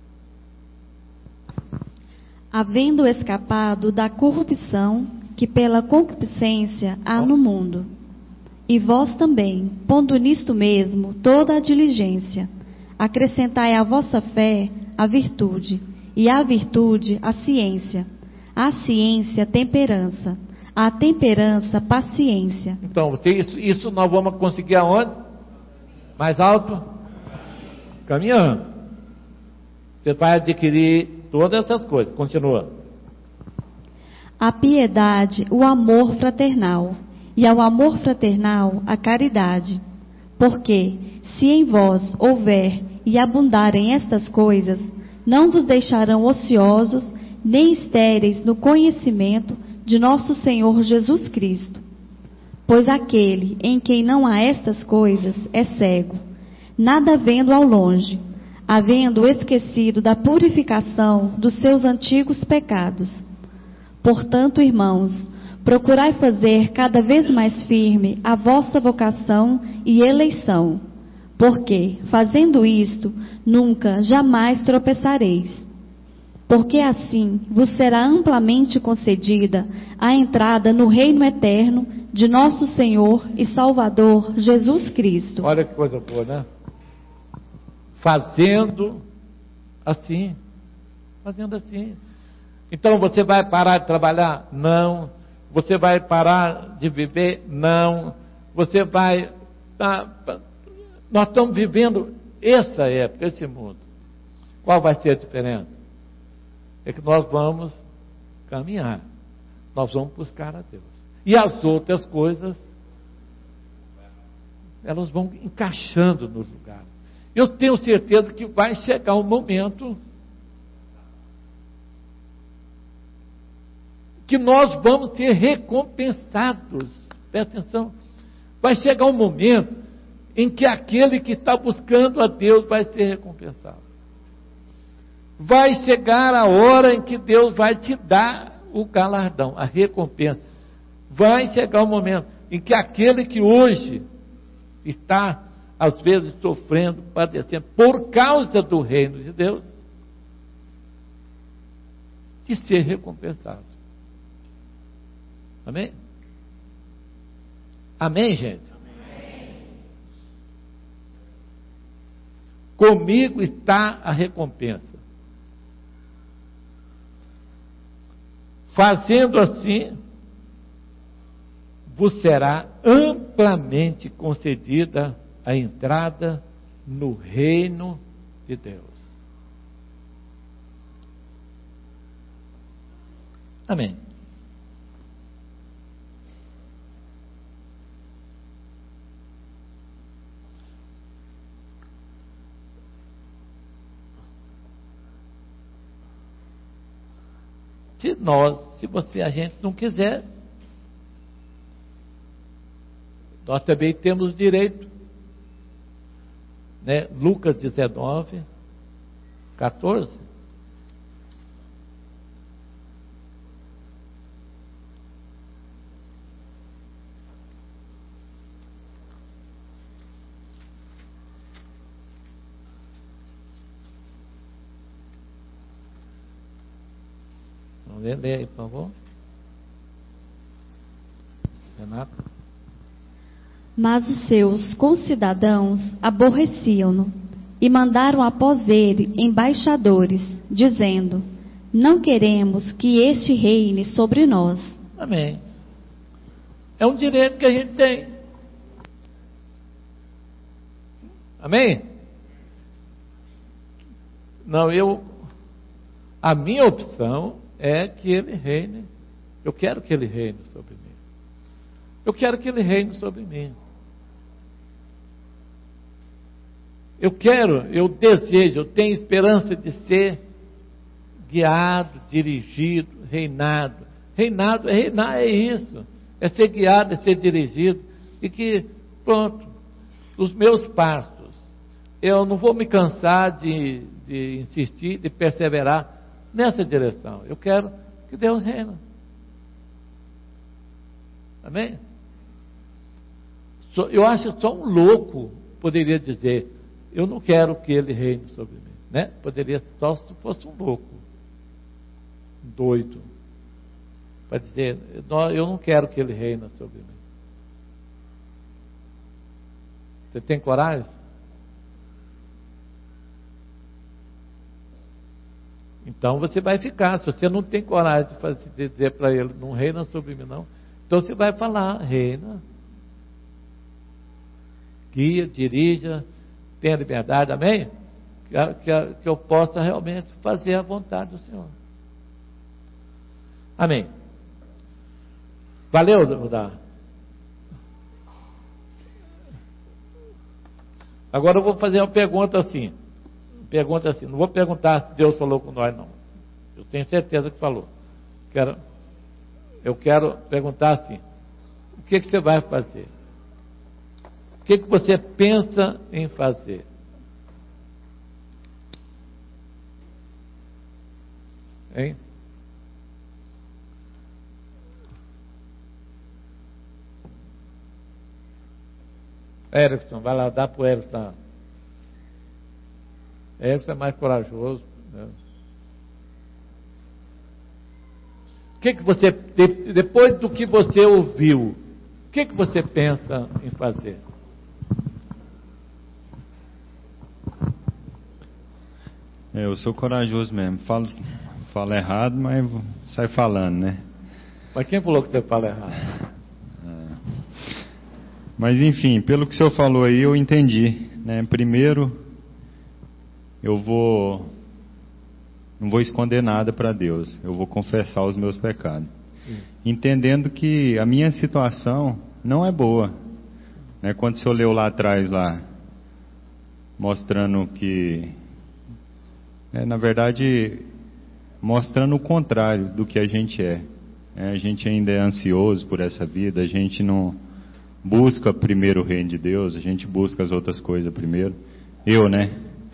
Havendo escapado da corrupção que pela concupiscência há no mundo, e vós também, pondo nisto mesmo toda a diligência, acrescentai à vossa fé a virtude, e à virtude a ciência, a ciência temperança, a temperança paciência. Então, isso, isso nós vamos conseguir aonde? Mais alto? Caminhando. Você vai adquirir todas essas coisas. Continua. A piedade, o amor fraternal, e ao amor fraternal a caridade. Porque, se em vós houver e abundarem estas coisas, não vos deixarão ociosos, nem estéreis no conhecimento de nosso Senhor Jesus Cristo. Pois aquele em quem não há estas coisas é cego, nada vendo ao longe, havendo esquecido da purificação dos seus antigos pecados. Portanto, irmãos, procurai fazer cada vez mais firme a vossa vocação e eleição, porque, fazendo isto, nunca, jamais tropeçareis. Porque assim vos será amplamente concedida a entrada no reino eterno de nosso Senhor e Salvador Jesus Cristo. Olha que coisa boa, né? Fazendo assim. Fazendo assim. Então você vai parar de trabalhar? Não. Você vai parar de viver? Não. Você vai... Tá, nós estamos vivendo essa época, esse mundo. Qual vai ser a diferença? É que nós vamos caminhar, nós vamos buscar a Deus, e as outras coisas elas vão encaixando nos lugares. Eu tenho certeza que vai chegar um momento que nós vamos ser recompensados. Presta atenção, vai chegar um momento em que aquele que está buscando a Deus vai ser recompensado. Vai chegar a hora em que Deus vai te dar o galardão, a recompensa. Vai chegar o momento em que aquele que hoje está, às vezes, sofrendo, padecendo, por causa do reino de Deus, de ser recompensado. Amém? Amém, gente? Amém. Comigo está a recompensa. Fazendo assim, vos será amplamente concedida a entrada no reino de Deus. Amém. Se nós, se você, a gente não quiser, nós também temos direito, né? Lucas dezenove, quatorze. Lê, lê aí, por favor. Renato. Mas os seus concidadãos aborreciam-no e mandaram após ele embaixadores, dizendo: não queremos que este reine sobre nós. Amém. É um direito que a gente tem. Amém? Não, eu... A minha opção é que ele reine. Eu quero que ele reine sobre mim. Eu quero que ele reine sobre mim. Eu quero, eu desejo, eu tenho esperança de ser guiado, dirigido, reinado. Reinado é reinar, é isso. É ser guiado, é ser dirigido. E que, pronto, os meus passos, eu não vou me cansar de, de insistir, de perseverar nessa direção. Eu quero que Deus reine. Amém? Eu acho só um louco poderia dizer: eu não quero que ele reine sobre mim, né? Poderia só se fosse um louco, um doido, para dizer: eu não quero que ele reine sobre mim. Você tem coragem? Então você vai ficar. Se você não tem coragem de, fazer, de dizer para ele: não reina sobre mim não, então você vai falar: reina, guia, dirija, tenha liberdade, amém? Que, que, que eu possa realmente fazer a vontade do Senhor. Amém. Valeu, Judá. Agora eu vou fazer uma pergunta assim. Pergunta assim, não vou perguntar se Deus falou com nós, não. Eu tenho certeza que falou. Quero, eu quero perguntar assim: o que, que você vai fazer? O que, que você pensa em fazer? Hein? Erickson, vai lá, dá para o Erickson. Erickson é mais corajoso, né? O que, que você, depois do que você ouviu, o que, que você pensa em fazer? Eu sou corajoso mesmo. Falo, falo errado, mas sai falando, né? Mas quem falou que você fala errado? É. Mas enfim, pelo que o senhor falou aí, eu entendi, né? Primeiro, eu vou, não vou esconder nada para Deus. Eu vou confessar os meus pecados, Isso. entendendo que a minha situação não é boa, né? Quando o senhor leu lá atrás lá, mostrando que É, na verdade, mostrando o contrário do que a gente é. é. A gente ainda é ansioso por essa vida, a gente não busca primeiro o reino de Deus, a gente busca as outras coisas primeiro. Eu, né?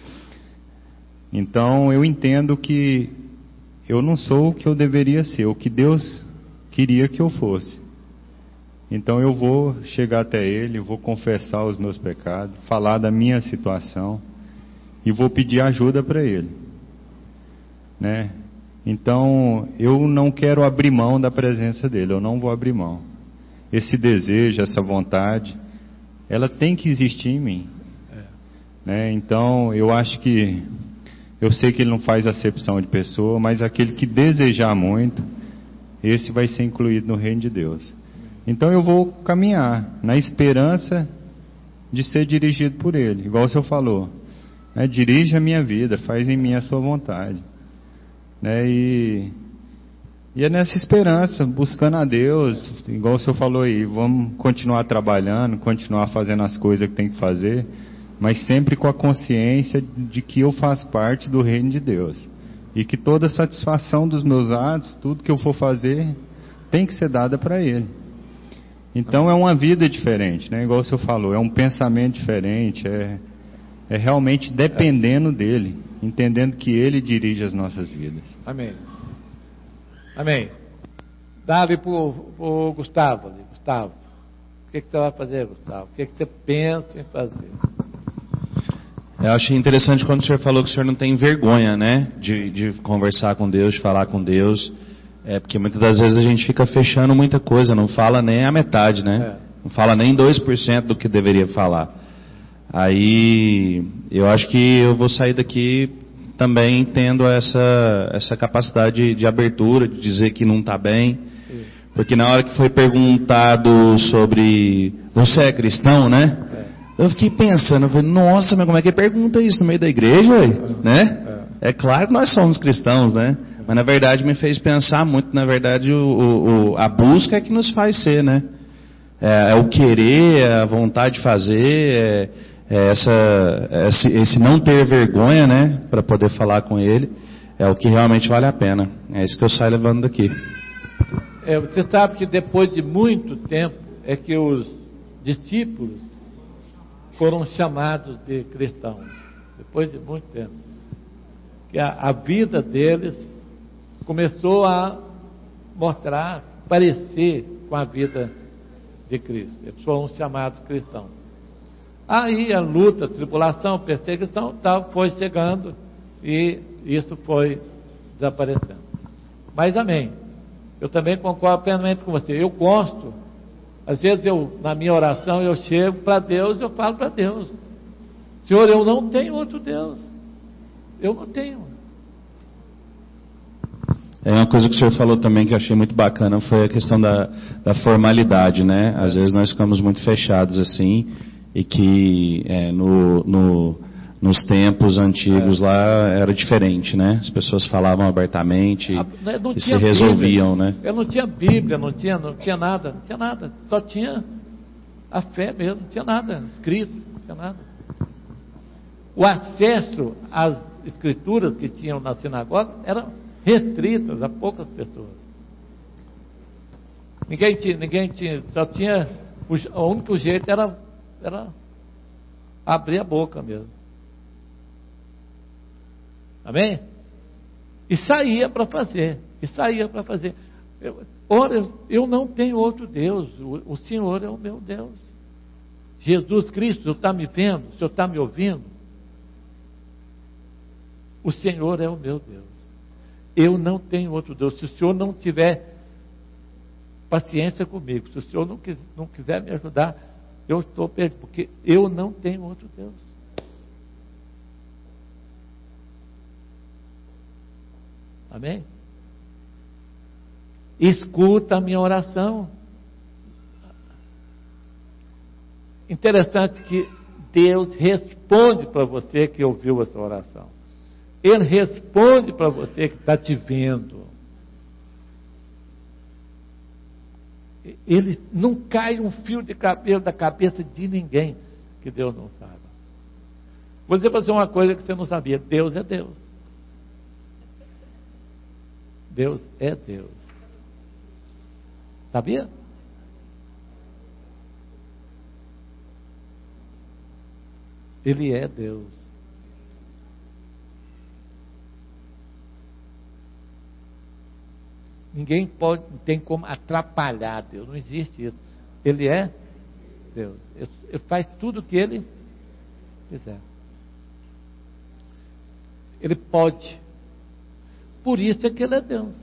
Então, eu entendo que eu não sou o que eu deveria ser, o que Deus queria que eu fosse. Então, eu vou chegar até Ele, vou confessar os meus pecados, falar da minha situação e vou pedir ajuda para Ele. Né? Então, eu não quero abrir mão da presença dele, eu não vou abrir mão. Esse desejo, essa vontade, ela tem que existir em mim. É. Né? Então, eu acho que, eu sei que ele não faz acepção de pessoa, mas aquele que desejar muito, esse vai ser incluído no reino de Deus. Então, eu vou caminhar na esperança de ser dirigido por Ele, igual o senhor falou. Né? Dirige a minha vida, faz em mim a sua vontade. Né? E, e é nessa esperança, buscando a Deus, igual o senhor falou aí, vamos continuar trabalhando, continuar fazendo as coisas que tem que fazer, mas sempre com a consciência de que eu faço parte do reino de Deus. E que toda a satisfação dos meus atos, tudo que eu for fazer, tem que ser dada para Ele. Então é uma vida diferente, né? Igual o senhor falou, é um pensamento diferente, é, é realmente dependendo dEle, entendendo que Ele dirige as nossas vidas. Amém. Amém. Dá-lhe para o Gustavo, ali. Gustavo, o que, que você vai fazer, Gustavo? O que, que você pensa em fazer? Eu achei interessante quando o senhor falou que o senhor não tem vergonha, né, de, de conversar com Deus, de falar com Deus, é porque muitas das vezes a gente fica fechando muita coisa, não fala nem a metade, né, é. Não fala nem dois por cento do que deveria falar. Aí, eu acho que eu vou sair daqui também tendo essa, essa capacidade de, de abertura, de dizer que não está bem, porque na hora que foi perguntado sobre, você é cristão, né? É. Eu fiquei pensando, eu falei, nossa, mas como é que pergunta isso no meio da igreja, né? É claro que nós somos cristãos, né? Mas na verdade me fez pensar muito, na verdade o, o, a busca é que nos faz ser, né? É, é o querer, é a vontade de fazer, é, é essa, esse, esse não ter vergonha, né? Para poder falar com Ele, é o que realmente vale a pena. É isso que eu saio levando daqui. É, você sabe que depois de muito tempo é que os discípulos foram chamados de cristãos, depois de muito tempo, que a, a vida deles começou a mostrar, parecer com a vida de Cristo. Eles foram chamados cristãos. Aí a luta, a tribulação, a perseguição tal, foi chegando e isso foi desaparecendo. Mas amém, eu também concordo plenamente com você. Eu gosto. Às vezes eu, na minha oração, eu chego para Deus, eu falo para Deus, Senhor, eu não tenho outro Deus, eu não tenho. É uma coisa que o senhor falou também que eu achei muito bacana, foi a questão da, da formalidade, né? Às vezes nós ficamos muito fechados assim, e que é, no, no, nos tempos antigos é. lá era diferente, né? As pessoas falavam abertamente a, e se resolviam, Bíblia, né? Eu não tinha Bíblia, não tinha, não tinha nada, não tinha nada, só tinha a fé mesmo, não tinha nada escrito, não tinha nada. O acesso às escrituras que tinham na sinagoga eram restritas a poucas pessoas. Ninguém tinha, ninguém tinha, só tinha, o, o único jeito era, era abrir a boca mesmo. Amém? E saía para fazer, e saía para fazer. Eu, ora, eu não tenho outro Deus, o, o Senhor é o meu Deus. Jesus Cristo, o senhor está me vendo, o senhor está me ouvindo? O Senhor é o meu Deus. Eu não tenho outro Deus. Se o Senhor não tiver paciência comigo, se o Senhor não quiser, não quiser me ajudar, eu estou perdido, porque eu não tenho outro Deus. Amém? Escuta a minha oração. Interessante que Deus responde para você que ouviu essa oração. Ele responde para você que está te vendo. Ele não cai um fio de cabelo da cabeça de ninguém que Deus não saiba. Vou dizer para você uma coisa que você não sabia: Deus é Deus. Deus é Deus. Sabia? Ele é Deus. Ninguém pode, não tem como atrapalhar Deus, não existe isso. Ele é Deus. Ele faz tudo o que Ele quiser. Ele pode. Por isso é que Ele é Deus.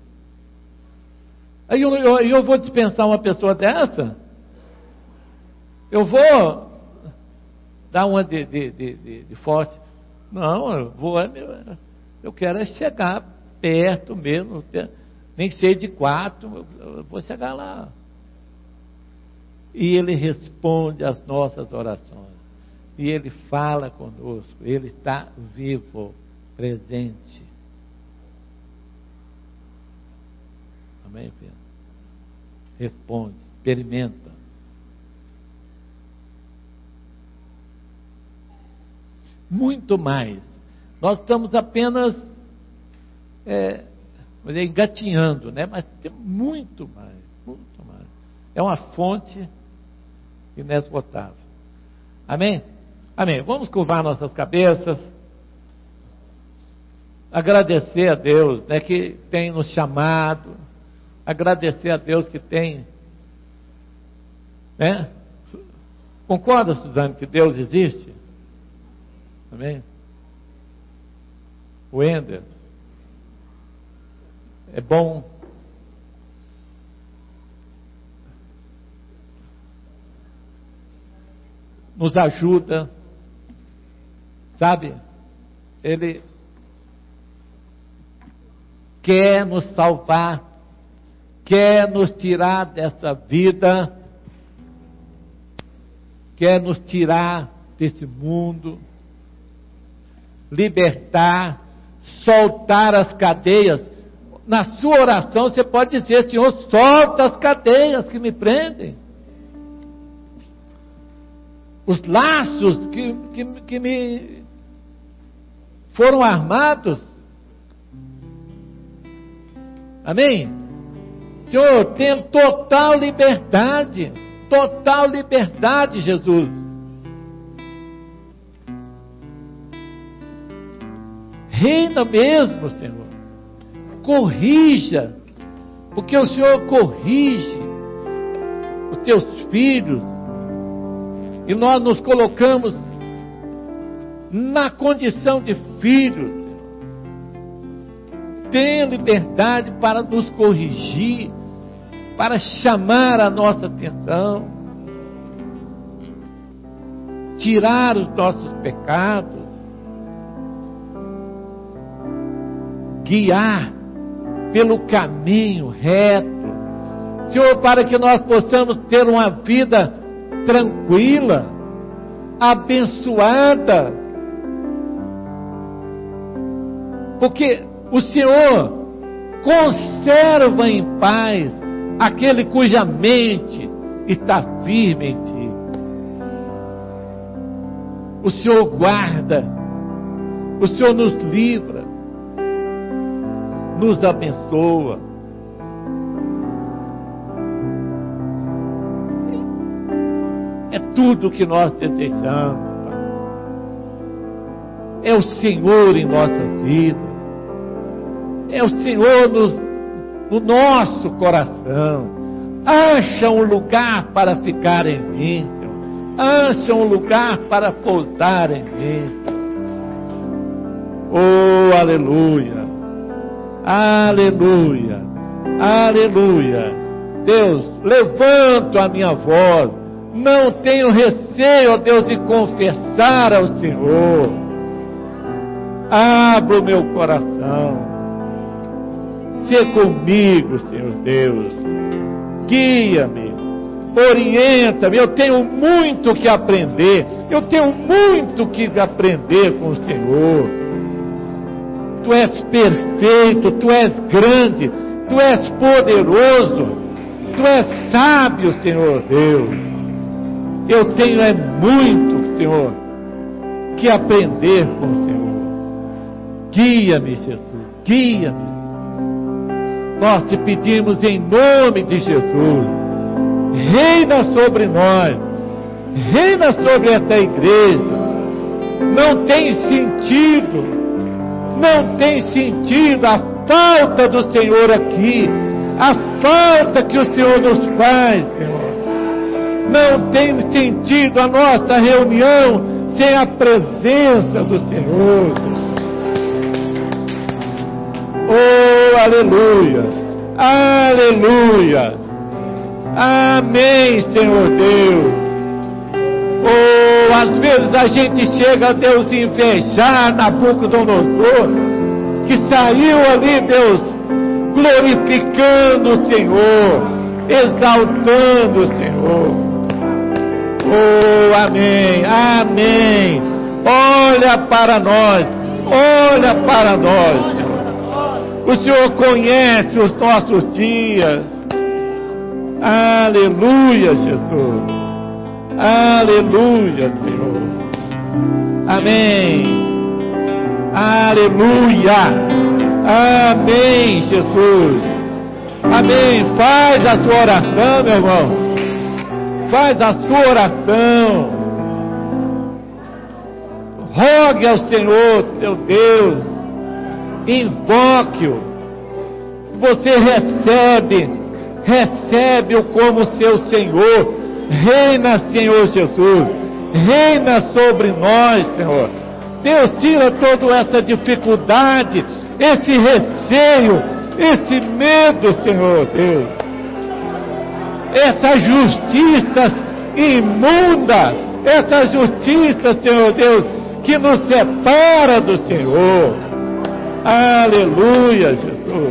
Aí eu, eu, eu vou dispensar uma pessoa dessa? Eu vou dar uma de, de, de, de, de forte? Não, eu vou, eu quero é chegar perto mesmo, nem sei de quatro, eu vou chegar lá. E Ele responde às nossas orações. E Ele fala conosco. Ele está vivo, presente. Amém, Pedro? Responde, experimenta. Muito mais. Nós estamos apenas é, engatinhando, né? Mas tem muito mais, muito mais. É uma fonte inesgotável. Amém? Amém. Vamos curvar nossas cabeças. Agradecer a Deus, né, que tem nos chamado. Agradecer a Deus que tem, né? Concorda, Suzane, que Deus existe? Amém? Wender, é bom nos ajuda, sabe? Ele quer nos salvar, quer nos tirar dessa vida, quer nos tirar desse mundo, libertar, soltar as cadeias. Na sua oração você pode dizer: Senhor, solta as cadeias que me prendem, os laços que, que, que me foram armados. Amém? Senhor, tenha total liberdade, total liberdade, Jesus. Reina mesmo, Senhor. Corrija, porque o Senhor corrige os teus filhos, e nós nos colocamos na condição de filhos, Senhor. Tenha liberdade para nos corrigir, para chamar a nossa atenção, tirar os nossos pecados, guiar pelo caminho reto, Senhor, para que nós possamos ter uma vida tranquila, abençoada, porque o Senhor conserva em paz aquele cuja mente está firme em Ti. O Senhor guarda, o Senhor nos livra, nos abençoa. É tudo o que nós desejamos, Pai. É o Senhor em nossa vida, é o Senhor nos, no nosso coração. Acha um lugar para ficar em mim, Senhor. Acha um lugar para pousar em mim. Oh, aleluia. Aleluia, aleluia. Deus, levanto a minha voz, não tenho receio, ó Deus, de confessar ao Senhor. Abra o meu coração, sê comigo, Senhor Deus, guia-me, orienta-me. Eu tenho muito que aprender, eu tenho muito que aprender com o Senhor. Tu és perfeito, Tu és grande, Tu és poderoso, Tu és sábio, Senhor Deus. Eu tenho é muito, Senhor, que aprender com o Senhor. Guia-me, Jesus, guia-me. Nós te pedimos em nome de Jesus. Reina sobre nós, reina sobre esta igreja. Não tem sentido, não tem sentido a falta do Senhor aqui, a falta que o Senhor nos faz, Senhor. Não tem sentido a nossa reunião sem a presença do Senhor, Senhor. Oh, aleluia, aleluia, amém, Senhor Deus. Oh, às vezes a gente chega a Deus invejar Nabucodonosor, que saiu ali, Deus, glorificando o Senhor, exaltando o Senhor. Oh, amém, amém. Olha para nós, olha para nós, Senhor. O Senhor conhece os nossos dias. Aleluia, Jesus. Aleluia, Senhor. Amém. Aleluia. Amém, Jesus. Amém. Faz a sua oração, meu irmão. Faz a sua oração. Rogue ao Senhor, teu Deus. Invoque-o. Você recebe, recebe-o como seu Senhor. Reina, Senhor Jesus. Reina sobre nós, Senhor. Deus, tira toda essa dificuldade, esse receio, esse medo, Senhor Deus. Essa justiça imunda, essa justiça, Senhor Deus, que nos separa do Senhor. Aleluia, Jesus.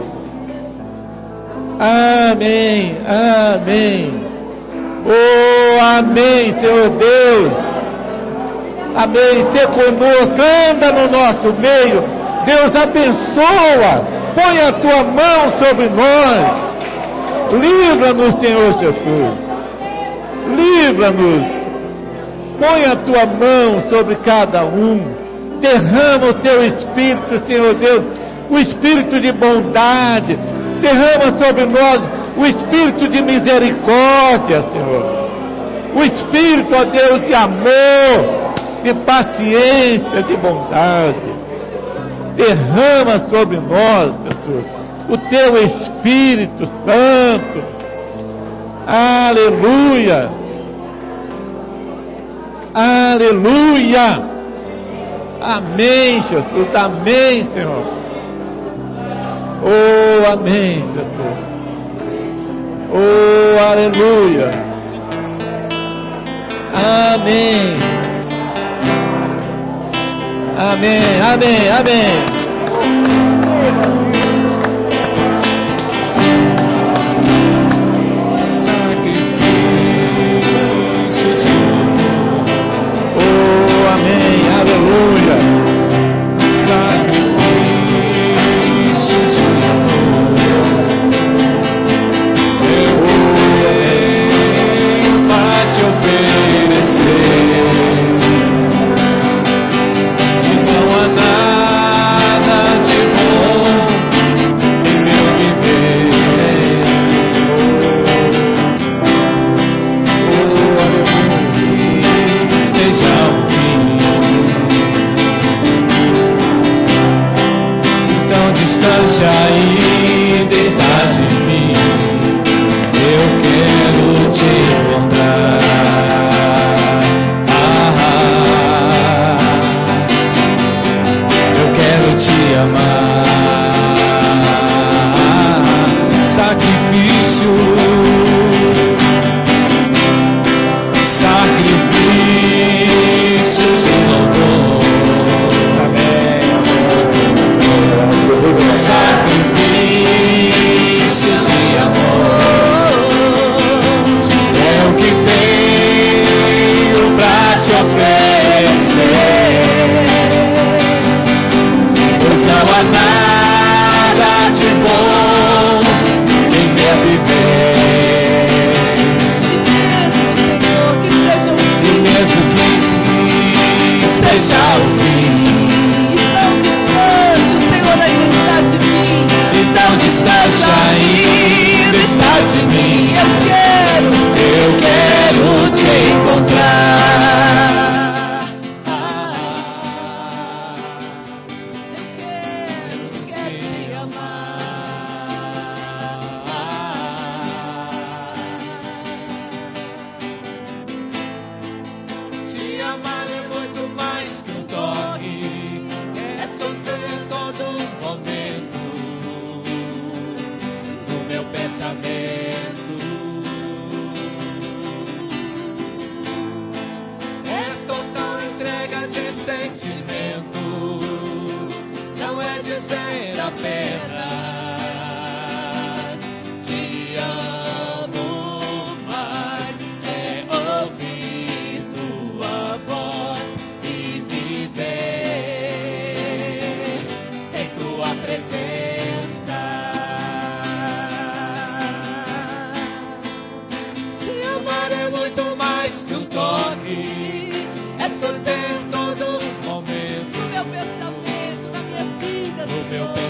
Amém, amém. Oh, amém, Senhor Deus. Amém. Se conosco, anda no nosso meio. Deus abençoa. Põe a tua mão sobre nós. Livra-nos, Senhor Jesus. Livra-nos. Põe a tua mão sobre cada um. Derrama o teu Espírito, Senhor Deus. O Espírito de bondade. Derrama sobre nós o Espírito de misericórdia, Senhor. O Espírito, ó Deus, de amor, de paciência, de bondade. Derrama sobre nós, Jesus, o teu Espírito Santo. Aleluia. Aleluia. Amém, Jesus. Amém, Senhor. Oh, amém, Jesus. Oh, aleluia. Amém. Amém, amém, amém. Oh, amém, aleluia. Sacrifício de amor. Eu venho para te oferecer. Não há nada de bom em meu viver. Oh, seja o fim. Tão distante ainda está de mim. Eu quero te encontrar. Eu quero te amar. Sacrifício, sacrifício de louvor. Sacrifício de amor. É o que tenho pra te oferecer. Pois não há nada de bom em meu viver. E mesmo que seja o fim, e tão distante ainda está de mim. Eu quero, eu quero te encontrar. Eu quero te amar. Te amar é muito mais que um toque. É sofrer todo momento no meu pensamento. É total entrega de sentimento. Não é dizer apenas te amo, mas é ouvir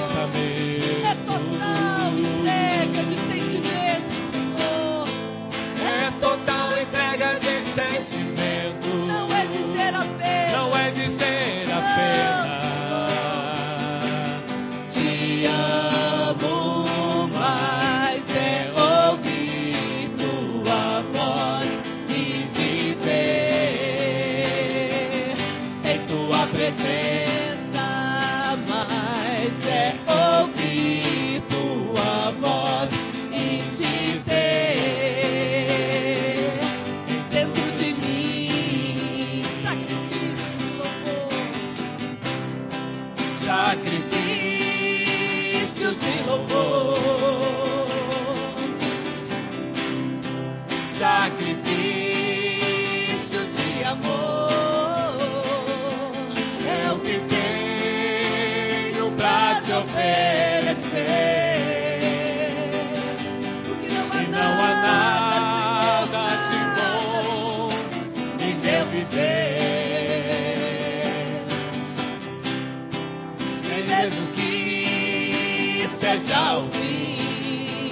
pensamento. É total entrega de sentimentos, Senhor. É total entrega de sentimento. Não é dizer apenas. Não é dizer apenas. Te amo, mas é ouvir tua voz e viver em tua presença, mas é ouvir tua voz e te ter dentro de mim. Sacrifício de louvor. Sacrifício de louvor, sacrifício de amor, é o que tenho pra te oferecer. Porque não há E não há nada de bom em meu viver. Nem mesmo que seja o fim,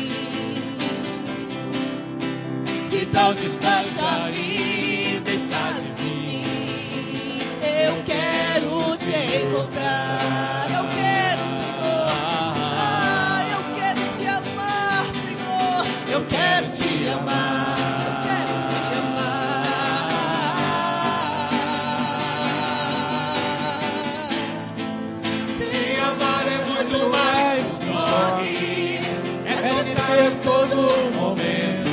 que tão distante ainda está de mim. Eu quero te encontrar, eu quero, Senhor. Ah, eu quero te amar, Senhor. Eu quero te amar, eu quero te amar. Te amar é muito mais do que morrer, é viver todo momento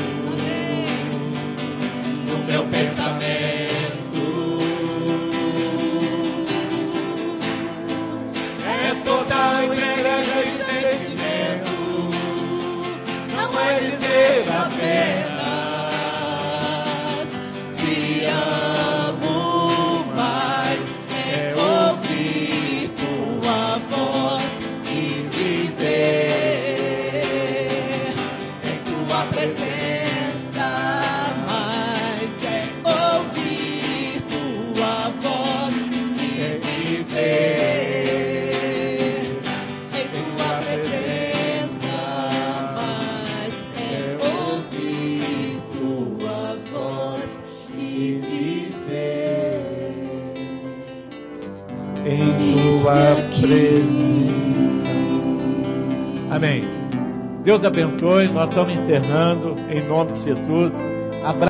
No meu pensamento, é total entrega de sentimento. não é dizer apenas te amo, mas é ouvir tua voz e viver em tua presença, mas é ouvir tua voz e viver em tua presença, mas é ouvir tua voz e te ver. Em tua presença. Amém. Deus abençoe. Nós estamos encerrando em nome de Jesus. Abraço.